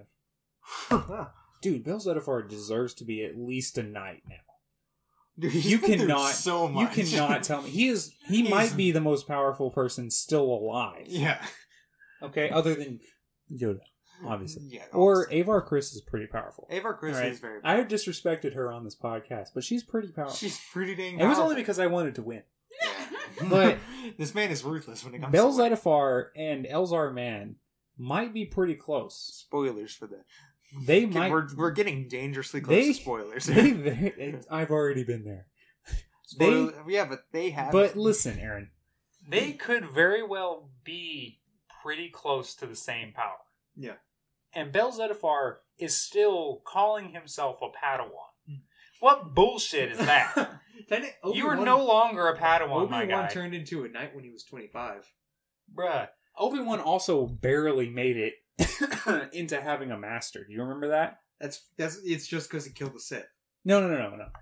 alive. Dude, Bel Zedifar deserves to be at least a knight now. Dude, he's You been through cannot, so you much. cannot tell me he is. He He's- might be the most powerful person still alive. Yeah. Okay, other than Yoda, obviously. Yeah. Or obviously. Avar Chris is pretty powerful. Avar Chris Alright. is very. I have disrespected her on this podcast, but she's pretty powerful. She's pretty dang. It was only powerful. because I wanted to win. Yeah. But- this man is ruthless when it comes Bel to winning. Zedifar and Elzar Mann might be pretty close. Spoilers for the. They Okay, might. we're we're getting dangerously close They- to spoilers. They, they, I've already been there. Spoiler, yeah, but they have. But listen, Aaron. They could very well be pretty close to the same power. Yeah. And Bel Zedifar is still calling himself a Padawan. What bullshit is that? You are no longer a Padawan, my Obi-Wan guy. turned into a knight when he was twenty-five. Bruh. Obi-Wan also barely made it into having a master. Do you remember that? That's that's. It's just because he killed the Sith. No, no, no, no, no.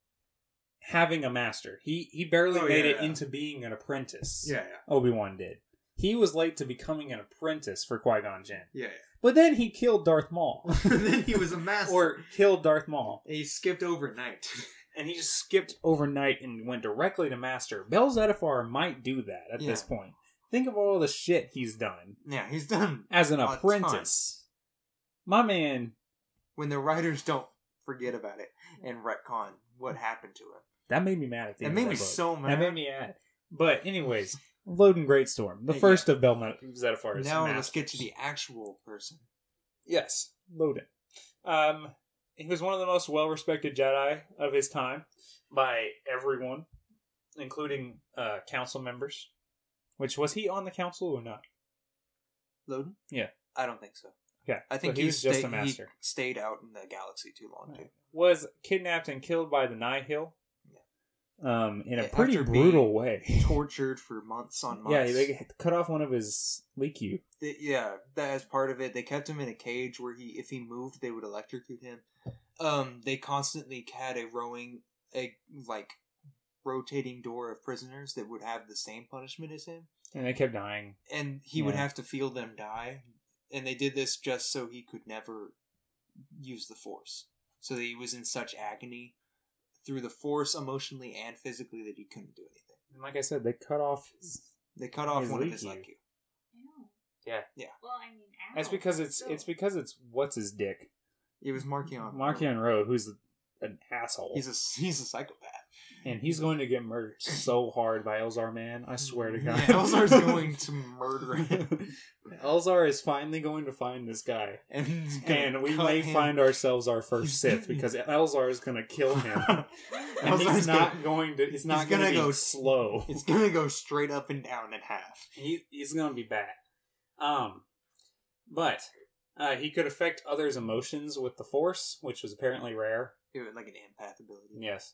Having a master. He he barely Oh, made yeah, it yeah. into being an apprentice. Yeah, Obi-Wan did. He was late to becoming an apprentice for Qui-Gon Jinn. yeah, But then he killed Darth Maul. yeah. And then he was a master. or killed Darth Maul. And he skipped over night. And he just skipped overnight and went directly to Master. Bel Zedifar might do that at Yeah. this point. Think of all the shit he's done Yeah, he's done. as an A apprentice. My man, When the writers don't forget about it and retcon what happened to him. that made me mad at the That end made of me that book. so mad. That made me mad. But anyways, Loden Greatstorm, the Yeah. first of Bel Zedifar's Now masters. let's get to the actual person. Yes, Loden. Um, he was one of the most well-respected Jedi of his time by everyone, including uh, council members. Which, was he on the council or not? Loden? Yeah. I don't think so. Yeah, I think so he he, was just sta- a master. he stayed out in the galaxy too long, too. Was kidnapped and killed by the Nihil. Um, in a After pretty being brutal way. Tortured for months on Yeah, months. they cut off one of his leaku. They- yeah, that as part of it. They kept him in a cage where he, if he moved, they would electrocute him. Um, they constantly had a rowing, a like rotating door of prisoners that would have the same punishment as him, And they kept dying. and he would Yeah. have to feel them die. And they did this just so he could never use the Force. So that he was in such agony through the Force, emotionally and physically, that he couldn't do anything. And like I said, they cut off his... They cut off His one of his leaky. leaky. Ew. Yeah. Yeah. Well, I mean, ow, It's because it's still. it's because it's what's his dick? It was Markion. Markion Rowe, who's an asshole. He's a he's a psychopath. And he's going to get murdered so hard by Elzar Man. I swear to God. Yeah, Elzar's going to murder him. Elzar is finally going to find this guy. And, he's gonna And we cut may him. find ourselves our first He's Sith gonna- because Elzar is going to kill him. and Elzar's he's gonna- not going to. He's not he's going to gonna go go- slow. It's gonna go straight up and down in half. He he's going to be bad. Um, but uh, he could affect others' emotions with the Force, which was apparently rare. It was like an empath ability. Yes.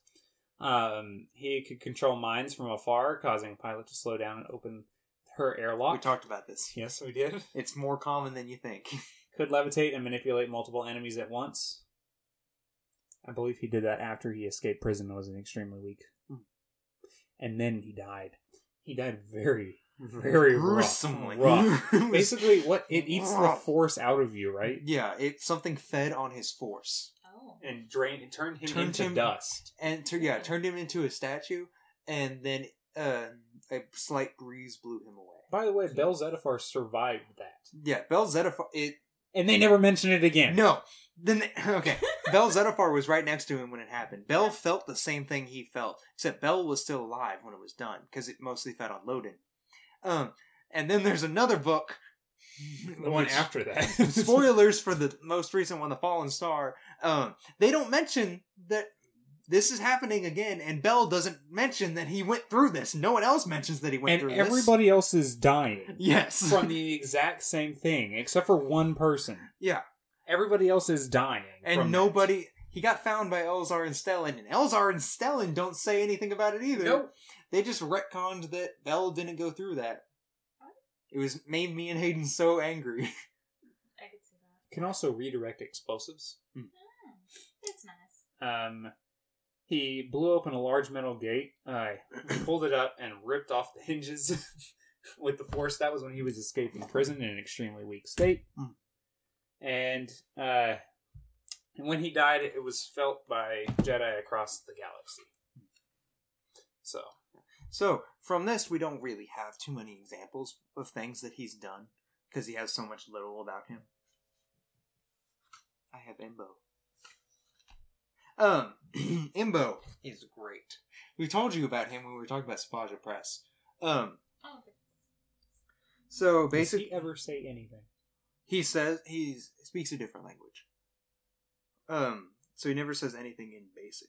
Um, he could control minds from afar, causing Pilot to slow down and open her airlock. We talked about this. Yes, we did. It's more common than you think. could levitate and manipulate multiple enemies at once. I believe he did that after he escaped prison and was extremely weak. Hmm. And then he died. He died very, very gruesomely. rough. rough. Basically, what it eats the force out of you, right? Yeah, it something fed on his force. Oh. And drained, it turned him Turned into him- dust. And tur- yeah, turned him into a statue, and then uh, a slight breeze blew him away. By the way, Bel Zettifar survived that. Yeah, Bel Zettifar. It And they never mention it again. no. Then they- okay, Bel Zettifar was right next to him when it happened. Bel felt the same thing he felt, except Bel was still alive when it was done because it mostly fed on Loden. Um, and then there's another book. The one which- after that. Spoilers for the most recent one, The Fallen Star. Um, they don't mention that this is happening again, and Bel doesn't mention that he went through this. No one else mentions that he went And through this. everybody else is dying. Yes. From the exact same thing, except for one person. Yeah. Everybody else is dying. And from nobody... He got found by Elzar and Stellan, and Elzar and Stellan don't say anything about it either. Nope. They just retconned that Bel didn't go through that. It was made me and Hayden so angry. I could see that. that. Can also redirect explosives. Oh, that's nice. Um, he blew open a large metal gate, uh, pulled it up, and ripped off the hinges with the force. That was when he was escaping prison in an extremely weak state. Mm. And uh, and when he died, it was felt by Jedi across the galaxy. So, So, from this, we don't really have too many examples of things that he's done, because he has so much little about him. I have Imbo. Um, Imbo is great. We told you about him when we were talking about Sapaja Press. Um, Oh, okay. so does basically, he ever say anything? he says he speaks a different language. Um, so he never says anything in basic.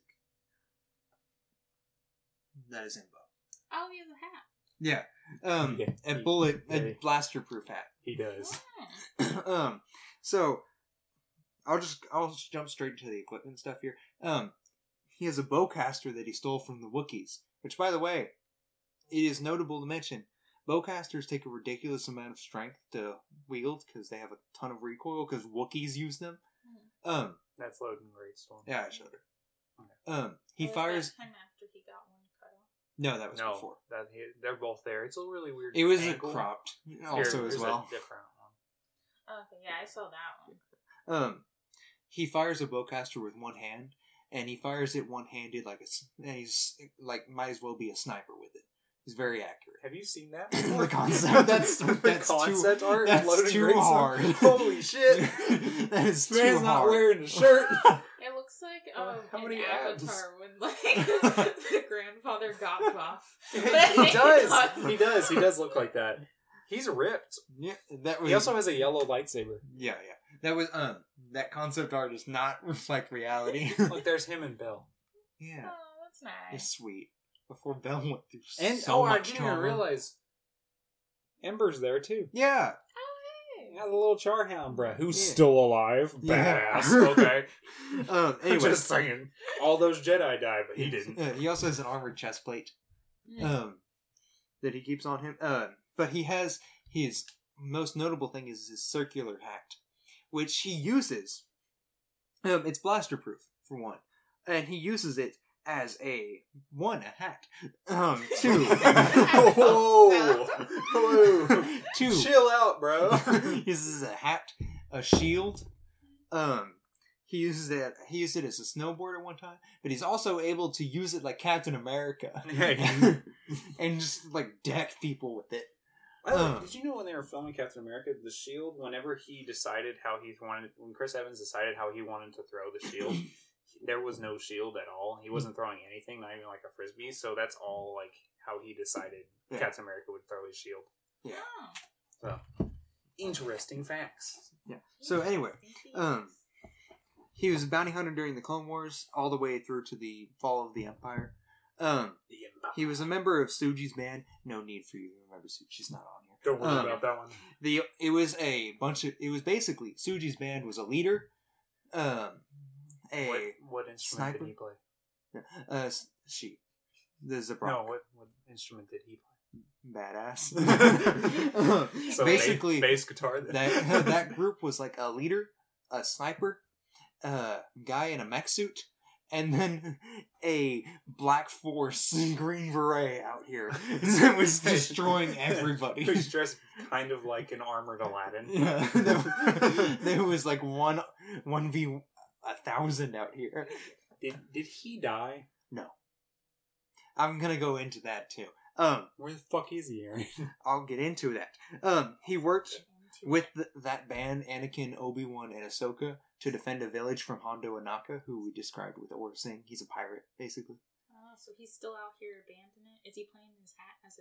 That is Imbo. Oh, he has a hat. Yeah. Um, Yeah, a he- bullet, yeah. a blaster-proof hat. He does. Oh. um, so I'll just I'll just jump straight into the equipment stuff here. Um, he has a bowcaster that he stole from the Wookiees, which, by the way, it is notable to mention. Bowcasters take a ridiculous amount of strength to wield because they have a ton of recoil because Wookiees use them. Um, That's Loden Greatstorm. yeah, I showed her. Um, he Or was fires. that time after he got one cut off. No, that was No, before. that he, they're both there. It's a really weird. It was a angle. cropped Here, also as here's a well. different one. Okay, yeah, I saw that one. Um, he fires a bowcaster with one hand, and he fires it one-handed like a. s- And he's like might as well be a sniper with it. He's very accurate. Have you seen that? The concept that's The that's concept too, art. That's Loading too Greatstorm. hard. Holy shit! That is too Man's not hard. wearing a shirt. It looks like Uh, um, how an many Avatar abs? when like the grandfather got buff. he does. He does. He does look like that. He's ripped. Yeah, that was. He also has a yellow lightsaber. yeah, yeah. That was um. That concept art does not reflect reality. Look, there's him and Belle. yeah, Oh, that's nice. it's sweet. Before Belle went through And so oh, I much didn't even trauma. realize Ember's there too. Yeah. Oh, hey. Yeah, the little Charhound, bruh, who's Yeah. still alive. Yeah. Badass. Okay. Um. Anyway, Just saying. All those Jedi died, but he didn't. Uh, he also has an armored chest plate. Mm. Um, that he keeps on him. Uh, but he has his most notable thing is his circular hat, which he uses. Um, it's blaster proof for one, and he uses it as a one a hat. Um, two. Whoa. Whoa. two. Chill out, bro. he uses a hat, a shield. Um, he uses it. He used it as a snowboard at one time, but he's also able to use it like Captain America, Yeah. and just like deck people with it. By the way, Uh. did you know when they were filming Captain America, the shield, whenever he decided how he wanted, when Chris Evans decided how he wanted to throw the shield, there was no shield at all. He wasn't throwing anything, not even like a frisbee. So that's all like how he decided Yeah. Captain America would throw his shield. Yeah. Oh. So interesting facts. Yeah. So anyway, um, he was a bounty hunter during the Clone Wars, all the way through to the fall of the Empire. Um, he was a member of Suji's band. No need for you to remember Suji; she's not on here. Don't worry Um, about that one. The it was a bunch of. It was basically Suji's band was a leader. Um, a What, what instrument sniper? did he play? uh, she, the Zabrak. No, what, what instrument did he play? badass. So Basically, bass, bass guitar. Then. that that group was like a leader, a sniper, a guy in a mech suit, and then a black force green beret out here that was destroying everybody. Who's dressed kind of like an armored Aladdin. Yeah, there, there was like one one v a thousand out here. Did did he die? No, I'm gonna go into that too. Um, Where the fuck is he, Aaron? I'll get into that. Um, he worked with th- that band, Anakin, Obi-Wan, and Ahsoka, to defend a village from Hondo Anaka, who we described with Aura Singh. He's a pirate, basically. Oh, so he's still out here abandoning it? Is he playing his hat as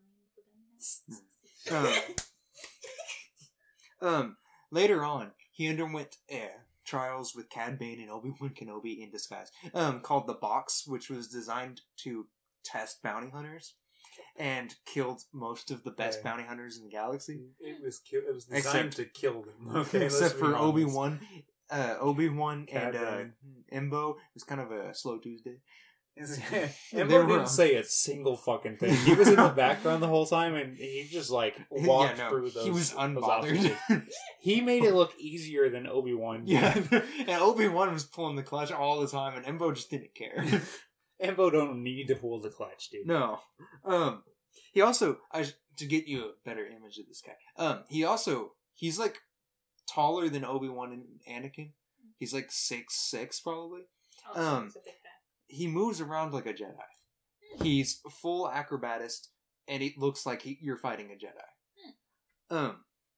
a tambourine for them? Um, um, later on, he underwent uh, trials with Cad Bane and Obi-Wan Kenobi in disguise, um, called the Box, which was designed to test bounty hunters, and killed most of the best Yeah. bounty hunters in the galaxy. It was ki- it was designed Except- to kill them. Okay, let's Except be for honest. Obi-Wan. Uh, Obi-Wan Cad and uh, Bane. Embo. It was kind of a slow Tuesday. Embo They Embo were- didn't say a single fucking thing. He was in the background the whole time, and he just like walked yeah, no, through those. he was those unbothered. obstacles. He made it look easier than Obi-Wan. Yeah, and Obi-Wan was pulling the clutch all the time, and Embo just didn't care. Embo don't need to pull the clutch, dude. No. Um, he also, I, to get you a better image of this guy, um, he also, he's like taller than Obi-Wan and Anakin. He's like six six probably. Oh, so Um, he's a big guy. He moves around like a Jedi. He's full acrobatist, and it looks like he, you're fighting a Jedi. Um.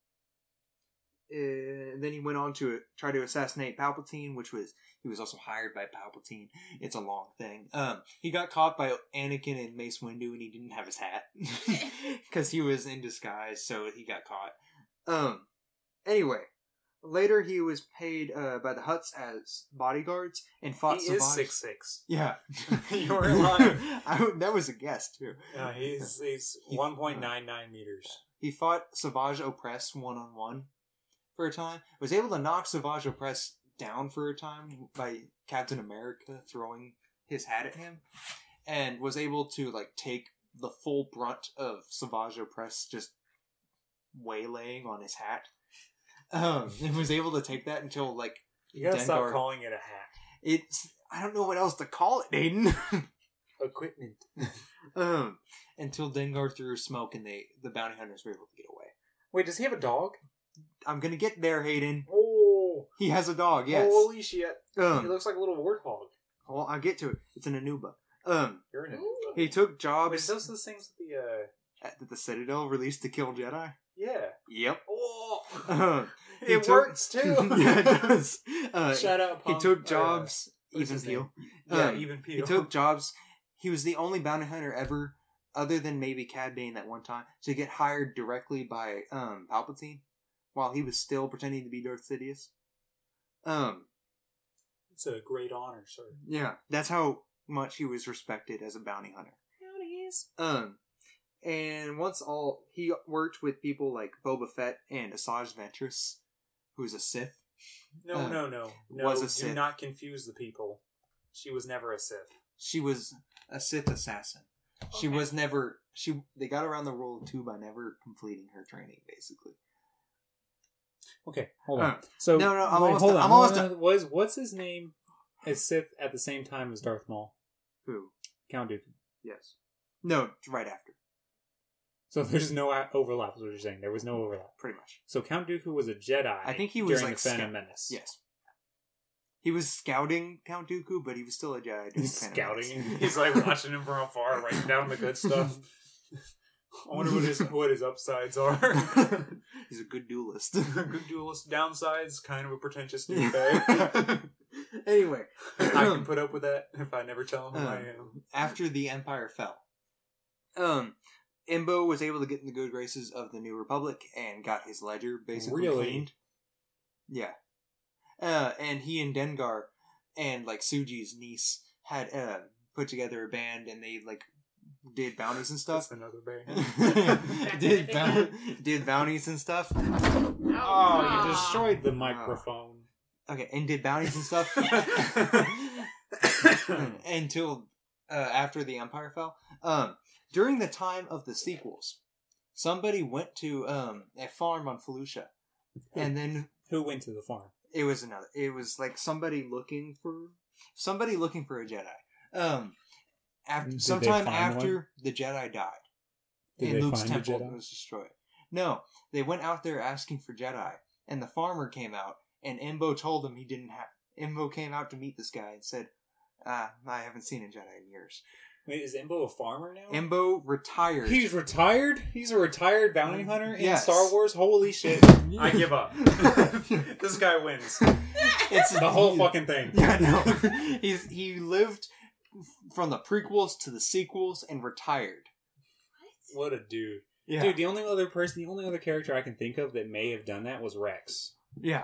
Uh, then he went on to try to assassinate Palpatine, which was he was also hired by Palpatine. It's a long thing. Um, he got caught by Anakin and Mace Windu, and he didn't have his hat because he was in disguise, so he got caught. Um, anyway, later he was paid uh, by the Hutts as bodyguards and fought. He is Savage. six six. Yeah, You were lying. I, that was a guess too. Uh, he's he's He- one point nine nine meters. He fought Savage Opress one on one for a time. Was able to knock Savage Opress down for a time by Captain America throwing his hat at him, and was able to like take the full brunt of Savage Opress just waylaying on his hat. Um, and was able to take that until like You gotta stop Dengar- calling it a hat. it's. I don't know what else to call it, Aiden. Equipment. um, until Dengar threw smoke and they the bounty hunters were able to get away. Wait, does he have a dog? I'm gonna get there, Hayden. Oh, He has a dog. Yes. holy shit! He Um. looks like a little warthog. Well, I'll get to it. It's an Anuba. Um. You're an Ooh. He took Wait, jobs those those things with the uh, at the Citadel released to kill Jedi. yeah. Yep. Oh, Um, he it took- works too. yeah, it does. Uh, Shut up. he punk. took Oh, yeah. jobs. What's Even his Peel. name? Yeah, Um, even Peel. He took jobs. He was the only bounty hunter ever, other than maybe Cad Bane at one time, to get hired directly by um, Palpatine, while he was still pretending to be Darth Sidious. Um, It's a great honor, sir. yeah, that's how much he was respected as a bounty hunter. Howdy's. Um, and once all he worked with people like Boba Fett and Asajj Ventress, who's a Sith. No, Uh, no, no, no. was a Do Sith. not confuse the people. She was never a Sith. She was a Sith assassin. She Okay. was never. She they got around the role too by never completing her training, basically. Okay, hold on. Uh, So no, no, I'm wait, almost hold done. on. I'm hold almost on. Was what's his name? As Sith at the same time as Darth Maul, Who? Count Dooku. Yes. No, right after, So there's no a- overlap. Is what you're saying? There was no overlap. pretty much. So Count Dooku was a Jedi. I think he was during like the Phantom scout- Menace. Yes. He was scouting Count Dooku, but he was still a Jedi. during He's Phantom scouting Menace. him. He's like watching him from afar, writing down the good stuff. I wonder what his what his upsides are. He's a good duelist. Good duelist. Downsides, kind of a pretentious douchebag. Anyway, I can put up with that if I never tell him who I Um, am. after the Empire fell, um, Embo was able to get in the good graces of the New Republic and got his ledger basically Really? cleaned. Yeah, uh, and he and Dengar and like Suji's niece had uh, put together a band, and they like did bounties and That's stuff. another band. did bou- did bounties and stuff. Oh, you destroyed the microphone. Okay, and did bounties and stuff until uh, after the Empire fell. Um, during the time of the sequels, somebody went to um, a farm on Felucia, and then Who went to the farm? it was another. It was like somebody looking for somebody looking for a Jedi. Um, after Did they sometime find after one? the Jedi died, Did and they Luke's find a temple Jedi? was destroyed. No, they went out there asking for Jedi, and the farmer came out, and Imbo told him he didn't have. Imbo came out to meet this guy and said, "Ah, I haven't seen a Jedi in years." Wait, is Imbo a farmer now? Imbo retired. He's retired? He's a retired bounty hunter in Yes. Star Wars? Holy shit. I give up. This guy wins. It's The whole fucking thing. Yeah, no. He's he lived from the prequels to the sequels and retired. What a dude. Yeah, Dude, the only other person, the only other character I can think of that may have done that was Rex. yeah,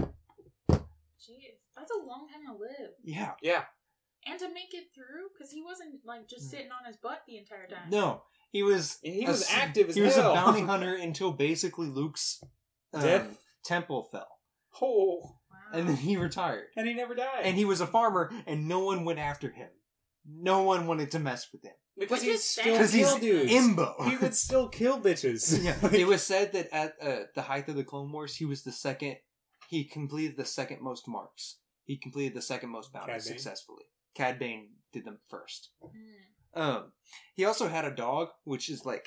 Jeez, that's a long time to live. yeah. Yeah. And to make it through, because he wasn't like just sitting on his butt the entire time. No, he was. He a was s- active as He was hell. a bounty hunter until basically Luke's um, Death? temple fell, Oh. Wow. and then he retired. And he never died. And he was a farmer, and no one went after him. No one wanted to mess with him because Which he'd is sad. still because he's kill dudes. Imbo. He would still kill bitches. Yeah, it was said that at uh, the height of the Clone Wars, he was the second. He completed the second most marks. He completed the second most bounties Cad Bane? successfully. Cad Bane did them first. Hmm. Um, he also had a dog, which is like,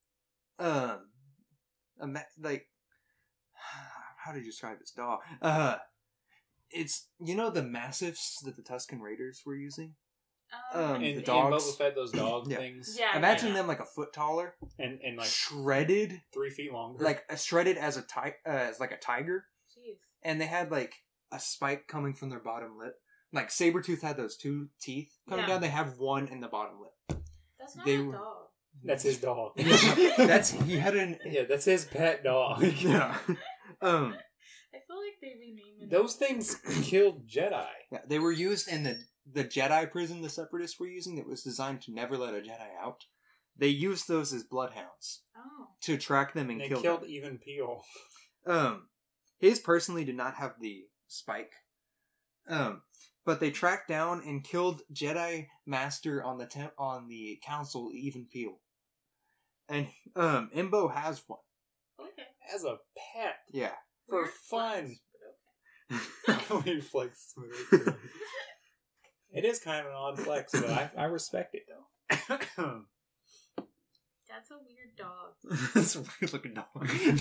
um, a ma- like, how do you describe this dog? Uh, it's you know the massives that the Tusken Raiders were using. Um, Um, and, the and dogs. Boba Fett those dog Yeah. things. Yeah. Imagine them like a foot taller, And, and like shredded, three feet longer. like uh, shredded as a ti- uh, as like a tiger. Jeez. And they had like a spike coming from their bottom lip. Like Sabretooth had those two teeth coming Yeah. down, they have one in the bottom lip. That's not They a were- dog. That's his dog. That's he had an Yeah, that's his pet dog. yeah. Um I feel like they rename it. Those things killed Jedi. yeah, they were used in the the Jedi prison the Separatists were using that was designed to never let a Jedi out. They used those as bloodhounds Oh. to track them and They kill killed them. even Peel. Um his personally did not have the spike. Um but they tracked down and killed Jedi Master on the temp- on the council, Even Peel. And um Imbo has one. Okay. As a pet. Yeah. For Weird fun. flex, but okay. We flex smooth. It is kind of an odd flex, but I, I respect it though. That's a weird dog. That's a weird looking dog.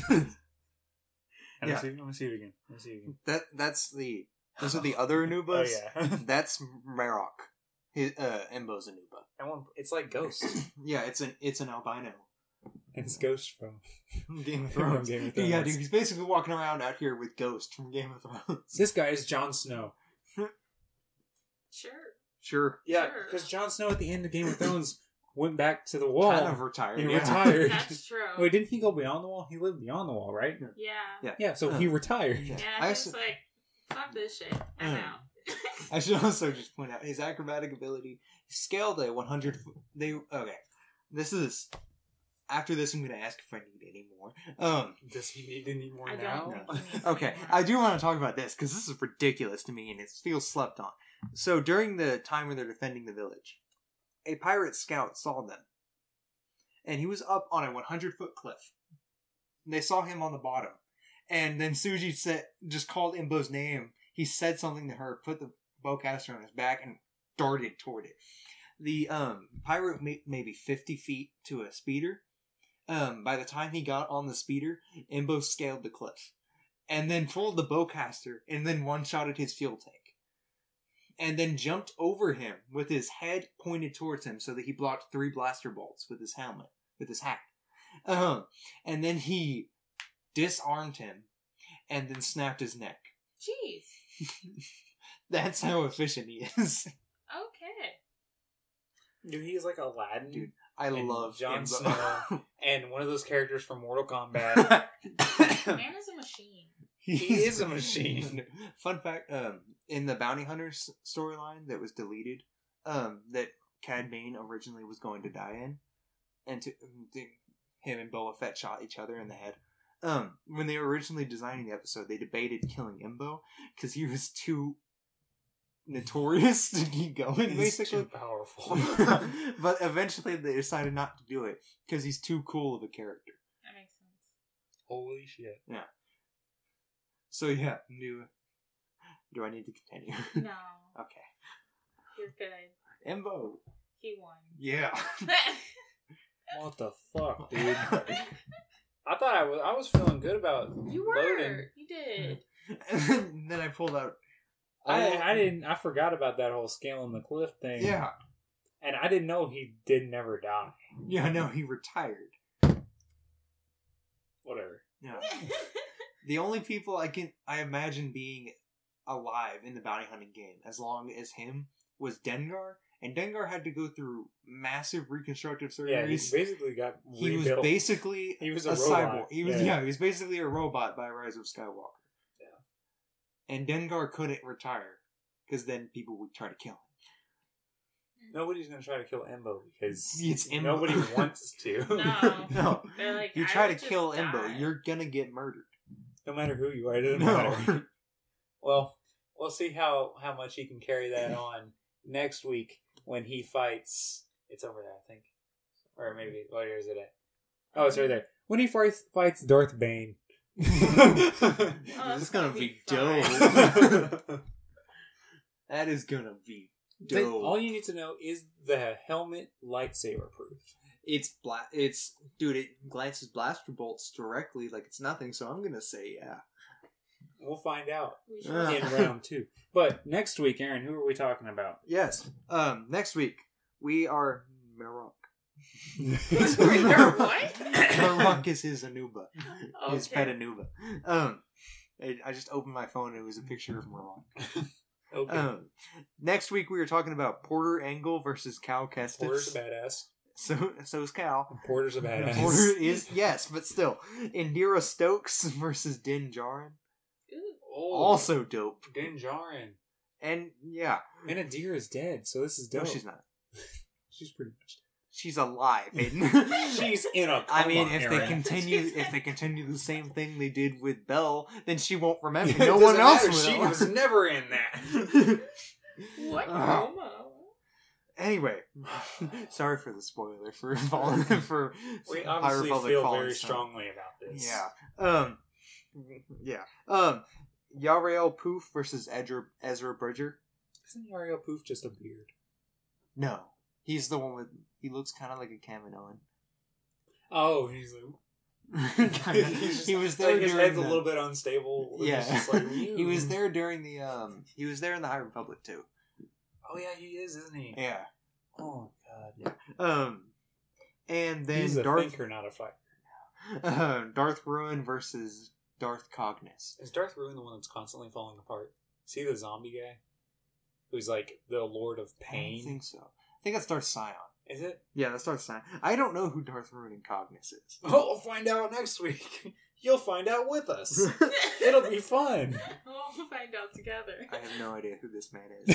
Let me Yeah. see, let me see it again. Let me see it again. that that's the those are the other Anubas. Oh yeah. That's Marok. His uh Imbo's Anuba. That one, it's like Ghost. Yeah, it's an it's an albino. It's Ghost from Game of From Thrones. Game of Yeah, Thrones. dude, he's basically walking around out here with Ghost from Game of Thrones. This guy is Jon Snow. Sure. Sure. Yeah, Sure. because Jon Snow at the end of Game of Thrones went back to the wall. Kind of retired. He yeah. retired. That's true. Wait, didn't he go beyond the wall? He lived beyond the wall, right? Yeah. Yeah. Yeah, so he retired. Yeah. Yeah, I he's also- like, fuck this shit. I'm Mm. out. I should also just point out his acrobatic ability. He scaled a one hundred foot. They okay. This is after this. I'm going to ask if I need any more. Um. Does he need any more I now? don't think he needs Okay, any more. I do want to talk about this because this is ridiculous to me and it feels slept on. So during the time when they're defending the village, a pirate scout saw them, and he was up on a one hundred foot cliff. And they saw him on the bottom, and then Suji said, just called Imbo's name. He said something to her, put the bowcaster on his back, and darted toward it. The um, pirate may- maybe fifty feet to a speeder. Um, by the time he got on the speeder, Imbo scaled the cliff, and then pulled the bowcaster, and then one-shotted his fuel tank, and then jumped over him with his head pointed towards him so that he blocked three blaster bolts with his helmet, with his hat. Um, and then he disarmed him, and then snapped his neck. Jeez. That's how efficient he is. Okay. Dude, he's like Aladdin. Dude, I And love Jon Imbo. Snow. And one of those characters from Mortal Kombat. Man is a machine. He is a machine. Fun fact: um, in the Bounty Hunters storyline that was deleted, um, that Cad Bane originally was going to die in, and to, to him and Boba Fett shot each other in the head. Um, when they were originally designing the episode, they debated killing Imbo because he was too notorious to keep going, He's basically. too powerful. But eventually they decided not to do it because he's too cool of a character. That makes sense. Holy shit. So yeah, new. Do I need to continue? No, Okay. you're good. Embo. He won. Yeah. What the fuck, dude? I thought I was I was feeling good about You were. loading. You did. And then I pulled out. I I didn't I forgot about that whole scaling the cliff thing. Yeah. And I didn't know he did never die. Yeah, no, he retired. Whatever. Yeah. The only people I can I imagine being alive in the bounty hunting game as long as him was Dengar, and Dengar had to go through massive reconstructive Yeah, he surgeries. basically got He was rebuilt. basically He was a, a robot. cyborg. He was Yeah. yeah. he was basically a robot by Rise of Skywalker. Yeah. And Dengar couldn't retire because then people would try to kill him. Nobody's gonna try to kill Embo because It's Embo. nobody wants to. No. No, They're like, you I try to would just kill die. Embo, you're gonna get murdered. No matter who you are, it doesn't No. matter. Well, we'll see how, how much he can carry that on next week when he fights. It's over there, I think. Or maybe, where is it at? Oh, it's right there. When he fights, fights Darth Bane. Oh, This that's is gonna gonna be be fun. dope. That is gonna be Then dope. all you need to know is the helmet lightsaber proof. It's bla- It's dude. It glances blaster bolts directly like it's nothing. So I'm gonna say yeah. We'll find out We should- Uh. in round two. But next week, Aaron, who are we talking about? Yes. Um. Next week we are Marok. You're what? Marok is his Anuba. His Okay. pet Anuba. Um. I, I just opened my phone and it was a picture of Marok. Okay. Um. Next week we are talking about Porter Engel versus Cal Porter's Kestis. a badass. So so is Cal. Porter's a badass. Porter is yes, but still Indira Stokes versus Din Djarin. Ooh. Oh, Also dope. Din Djarin. And yeah, And Adira is dead, so this is no, dope. she's not. She's pretty much She's alive. Aiden. dead. She's in a coma, I mean, if they Aaron. continue, if they continue the same thing they did with Belle, then she won't remember. It No doesn't one else matter. will. She was never in that. What Uh, coma? Anyway, sorry for the spoiler for falling for We High obviously Republic feel Fallen very Stone. strongly about this. Yeah. Um. Yeah. Um. Yarael Poof versus Ezra, Ezra Bridger. Isn't Ariel Poof just a beard? No, he's the one with. He looks kind of like a Kaminoan. Oh, he's like, Kinda. he's just- He was there like his during head's a the- little bit unstable. It's Yeah, just like, he was there during the um. He was there in the High Republic too. Oh yeah, he is, isn't he? Yeah. Oh god, yeah. Um. And then He's a Darth thinker, not a fighter. uh, Darth Ruin versus Darth Cognus. Is Darth Ruin the one that's constantly falling apart? Is he the zombie guy? Who's like the Lord of I Pain? don't think so. I think that's Darth Scion. Is it? Yeah, that's Darth Scion. I don't know who Darth Ruin and Cognus is. Oh, we'll find out next week. You'll find out with us. It'll be fun. We'll find out together. I have no idea who this man is.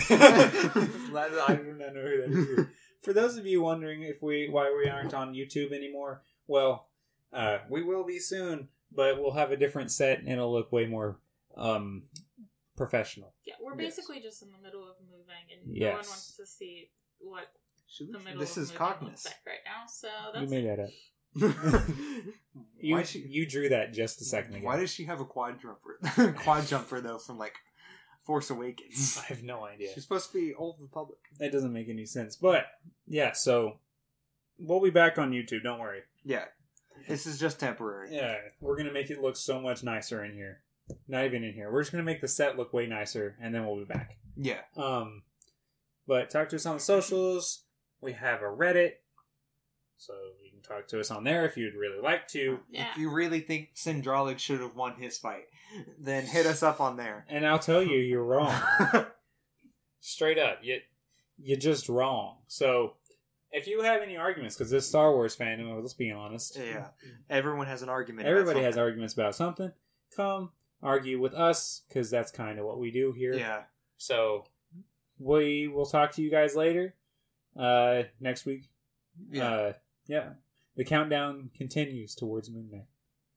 I do not know who that is either. For those of you wondering if we why we aren't on YouTube anymore, well, uh, we will be soon, but we'll have a different set and it'll look way more um, professional. Yeah, we're Yes. basically just in the middle of moving, and no Yes. one wants to see what Should the we- middle this of is moving Cognus. looks like right now. So You that's made that up. You why, she, you drew that just a second ago. why does she have a quad jumper? Quad jumper though from like Force Awakens. I have no idea. She's supposed to be Old Republic. That doesn't make any sense. But yeah, so we'll be back on YouTube. Don't worry. Yeah, this is just temporary. Yeah, we're gonna make it look so much nicer in here. Not even in here. We're just gonna make the set look way nicer, and then we'll be back. Yeah. Um, but talk to us on the socials. We have a Reddit, so you can talk to us on there if you'd really like to. yeah. If you really think Syndralik should have won his fight, then hit us up on there. And I'll tell you, you're wrong. Straight up, you you're just wrong. So if you have any arguments, because this Star Wars fandom, let's be honest, Yeah. Everyone has an argument. everybody about has arguments about something. Come argue with us, because that's kind of what we do here. something. Yeah. So we will talk to you guys later. Uh, next week. Yeah. Uh, yeah. The countdown continues towards midnight.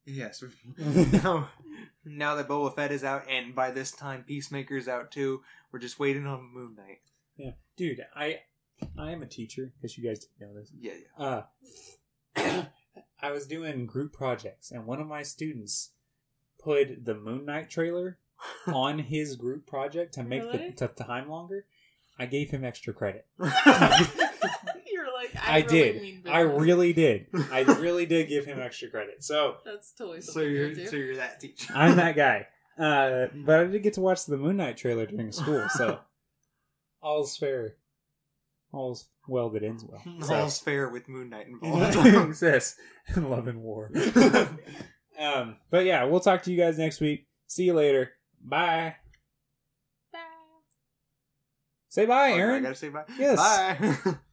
Yes. now, now that Boba Fett is out, and by this time Peacemaker's out too, we're just waiting on Moon Knight. Yeah, dude, I I am a teacher because you guys didn't know this. Yeah, yeah. Uh, I was doing group projects, and one of my students put the Moon Knight trailer on his group project to make Really? the to time longer. I gave him extra credit. You're like, I, I, really did. mean I business. really did. I really did give him extra credit. So That's totally so something you're to do. so you're that teacher. I'm that guy. Uh, but I did get to watch the Moon Knight trailer during school, so all's fair. All's well that ends well. So. All's fair with Moon Knight involved. Yes, love and war. um, but yeah, we'll talk to you guys next week. See you later. Bye. Bye. Say bye, Oh, Aaron. I gotta say bye. Yes. Bye.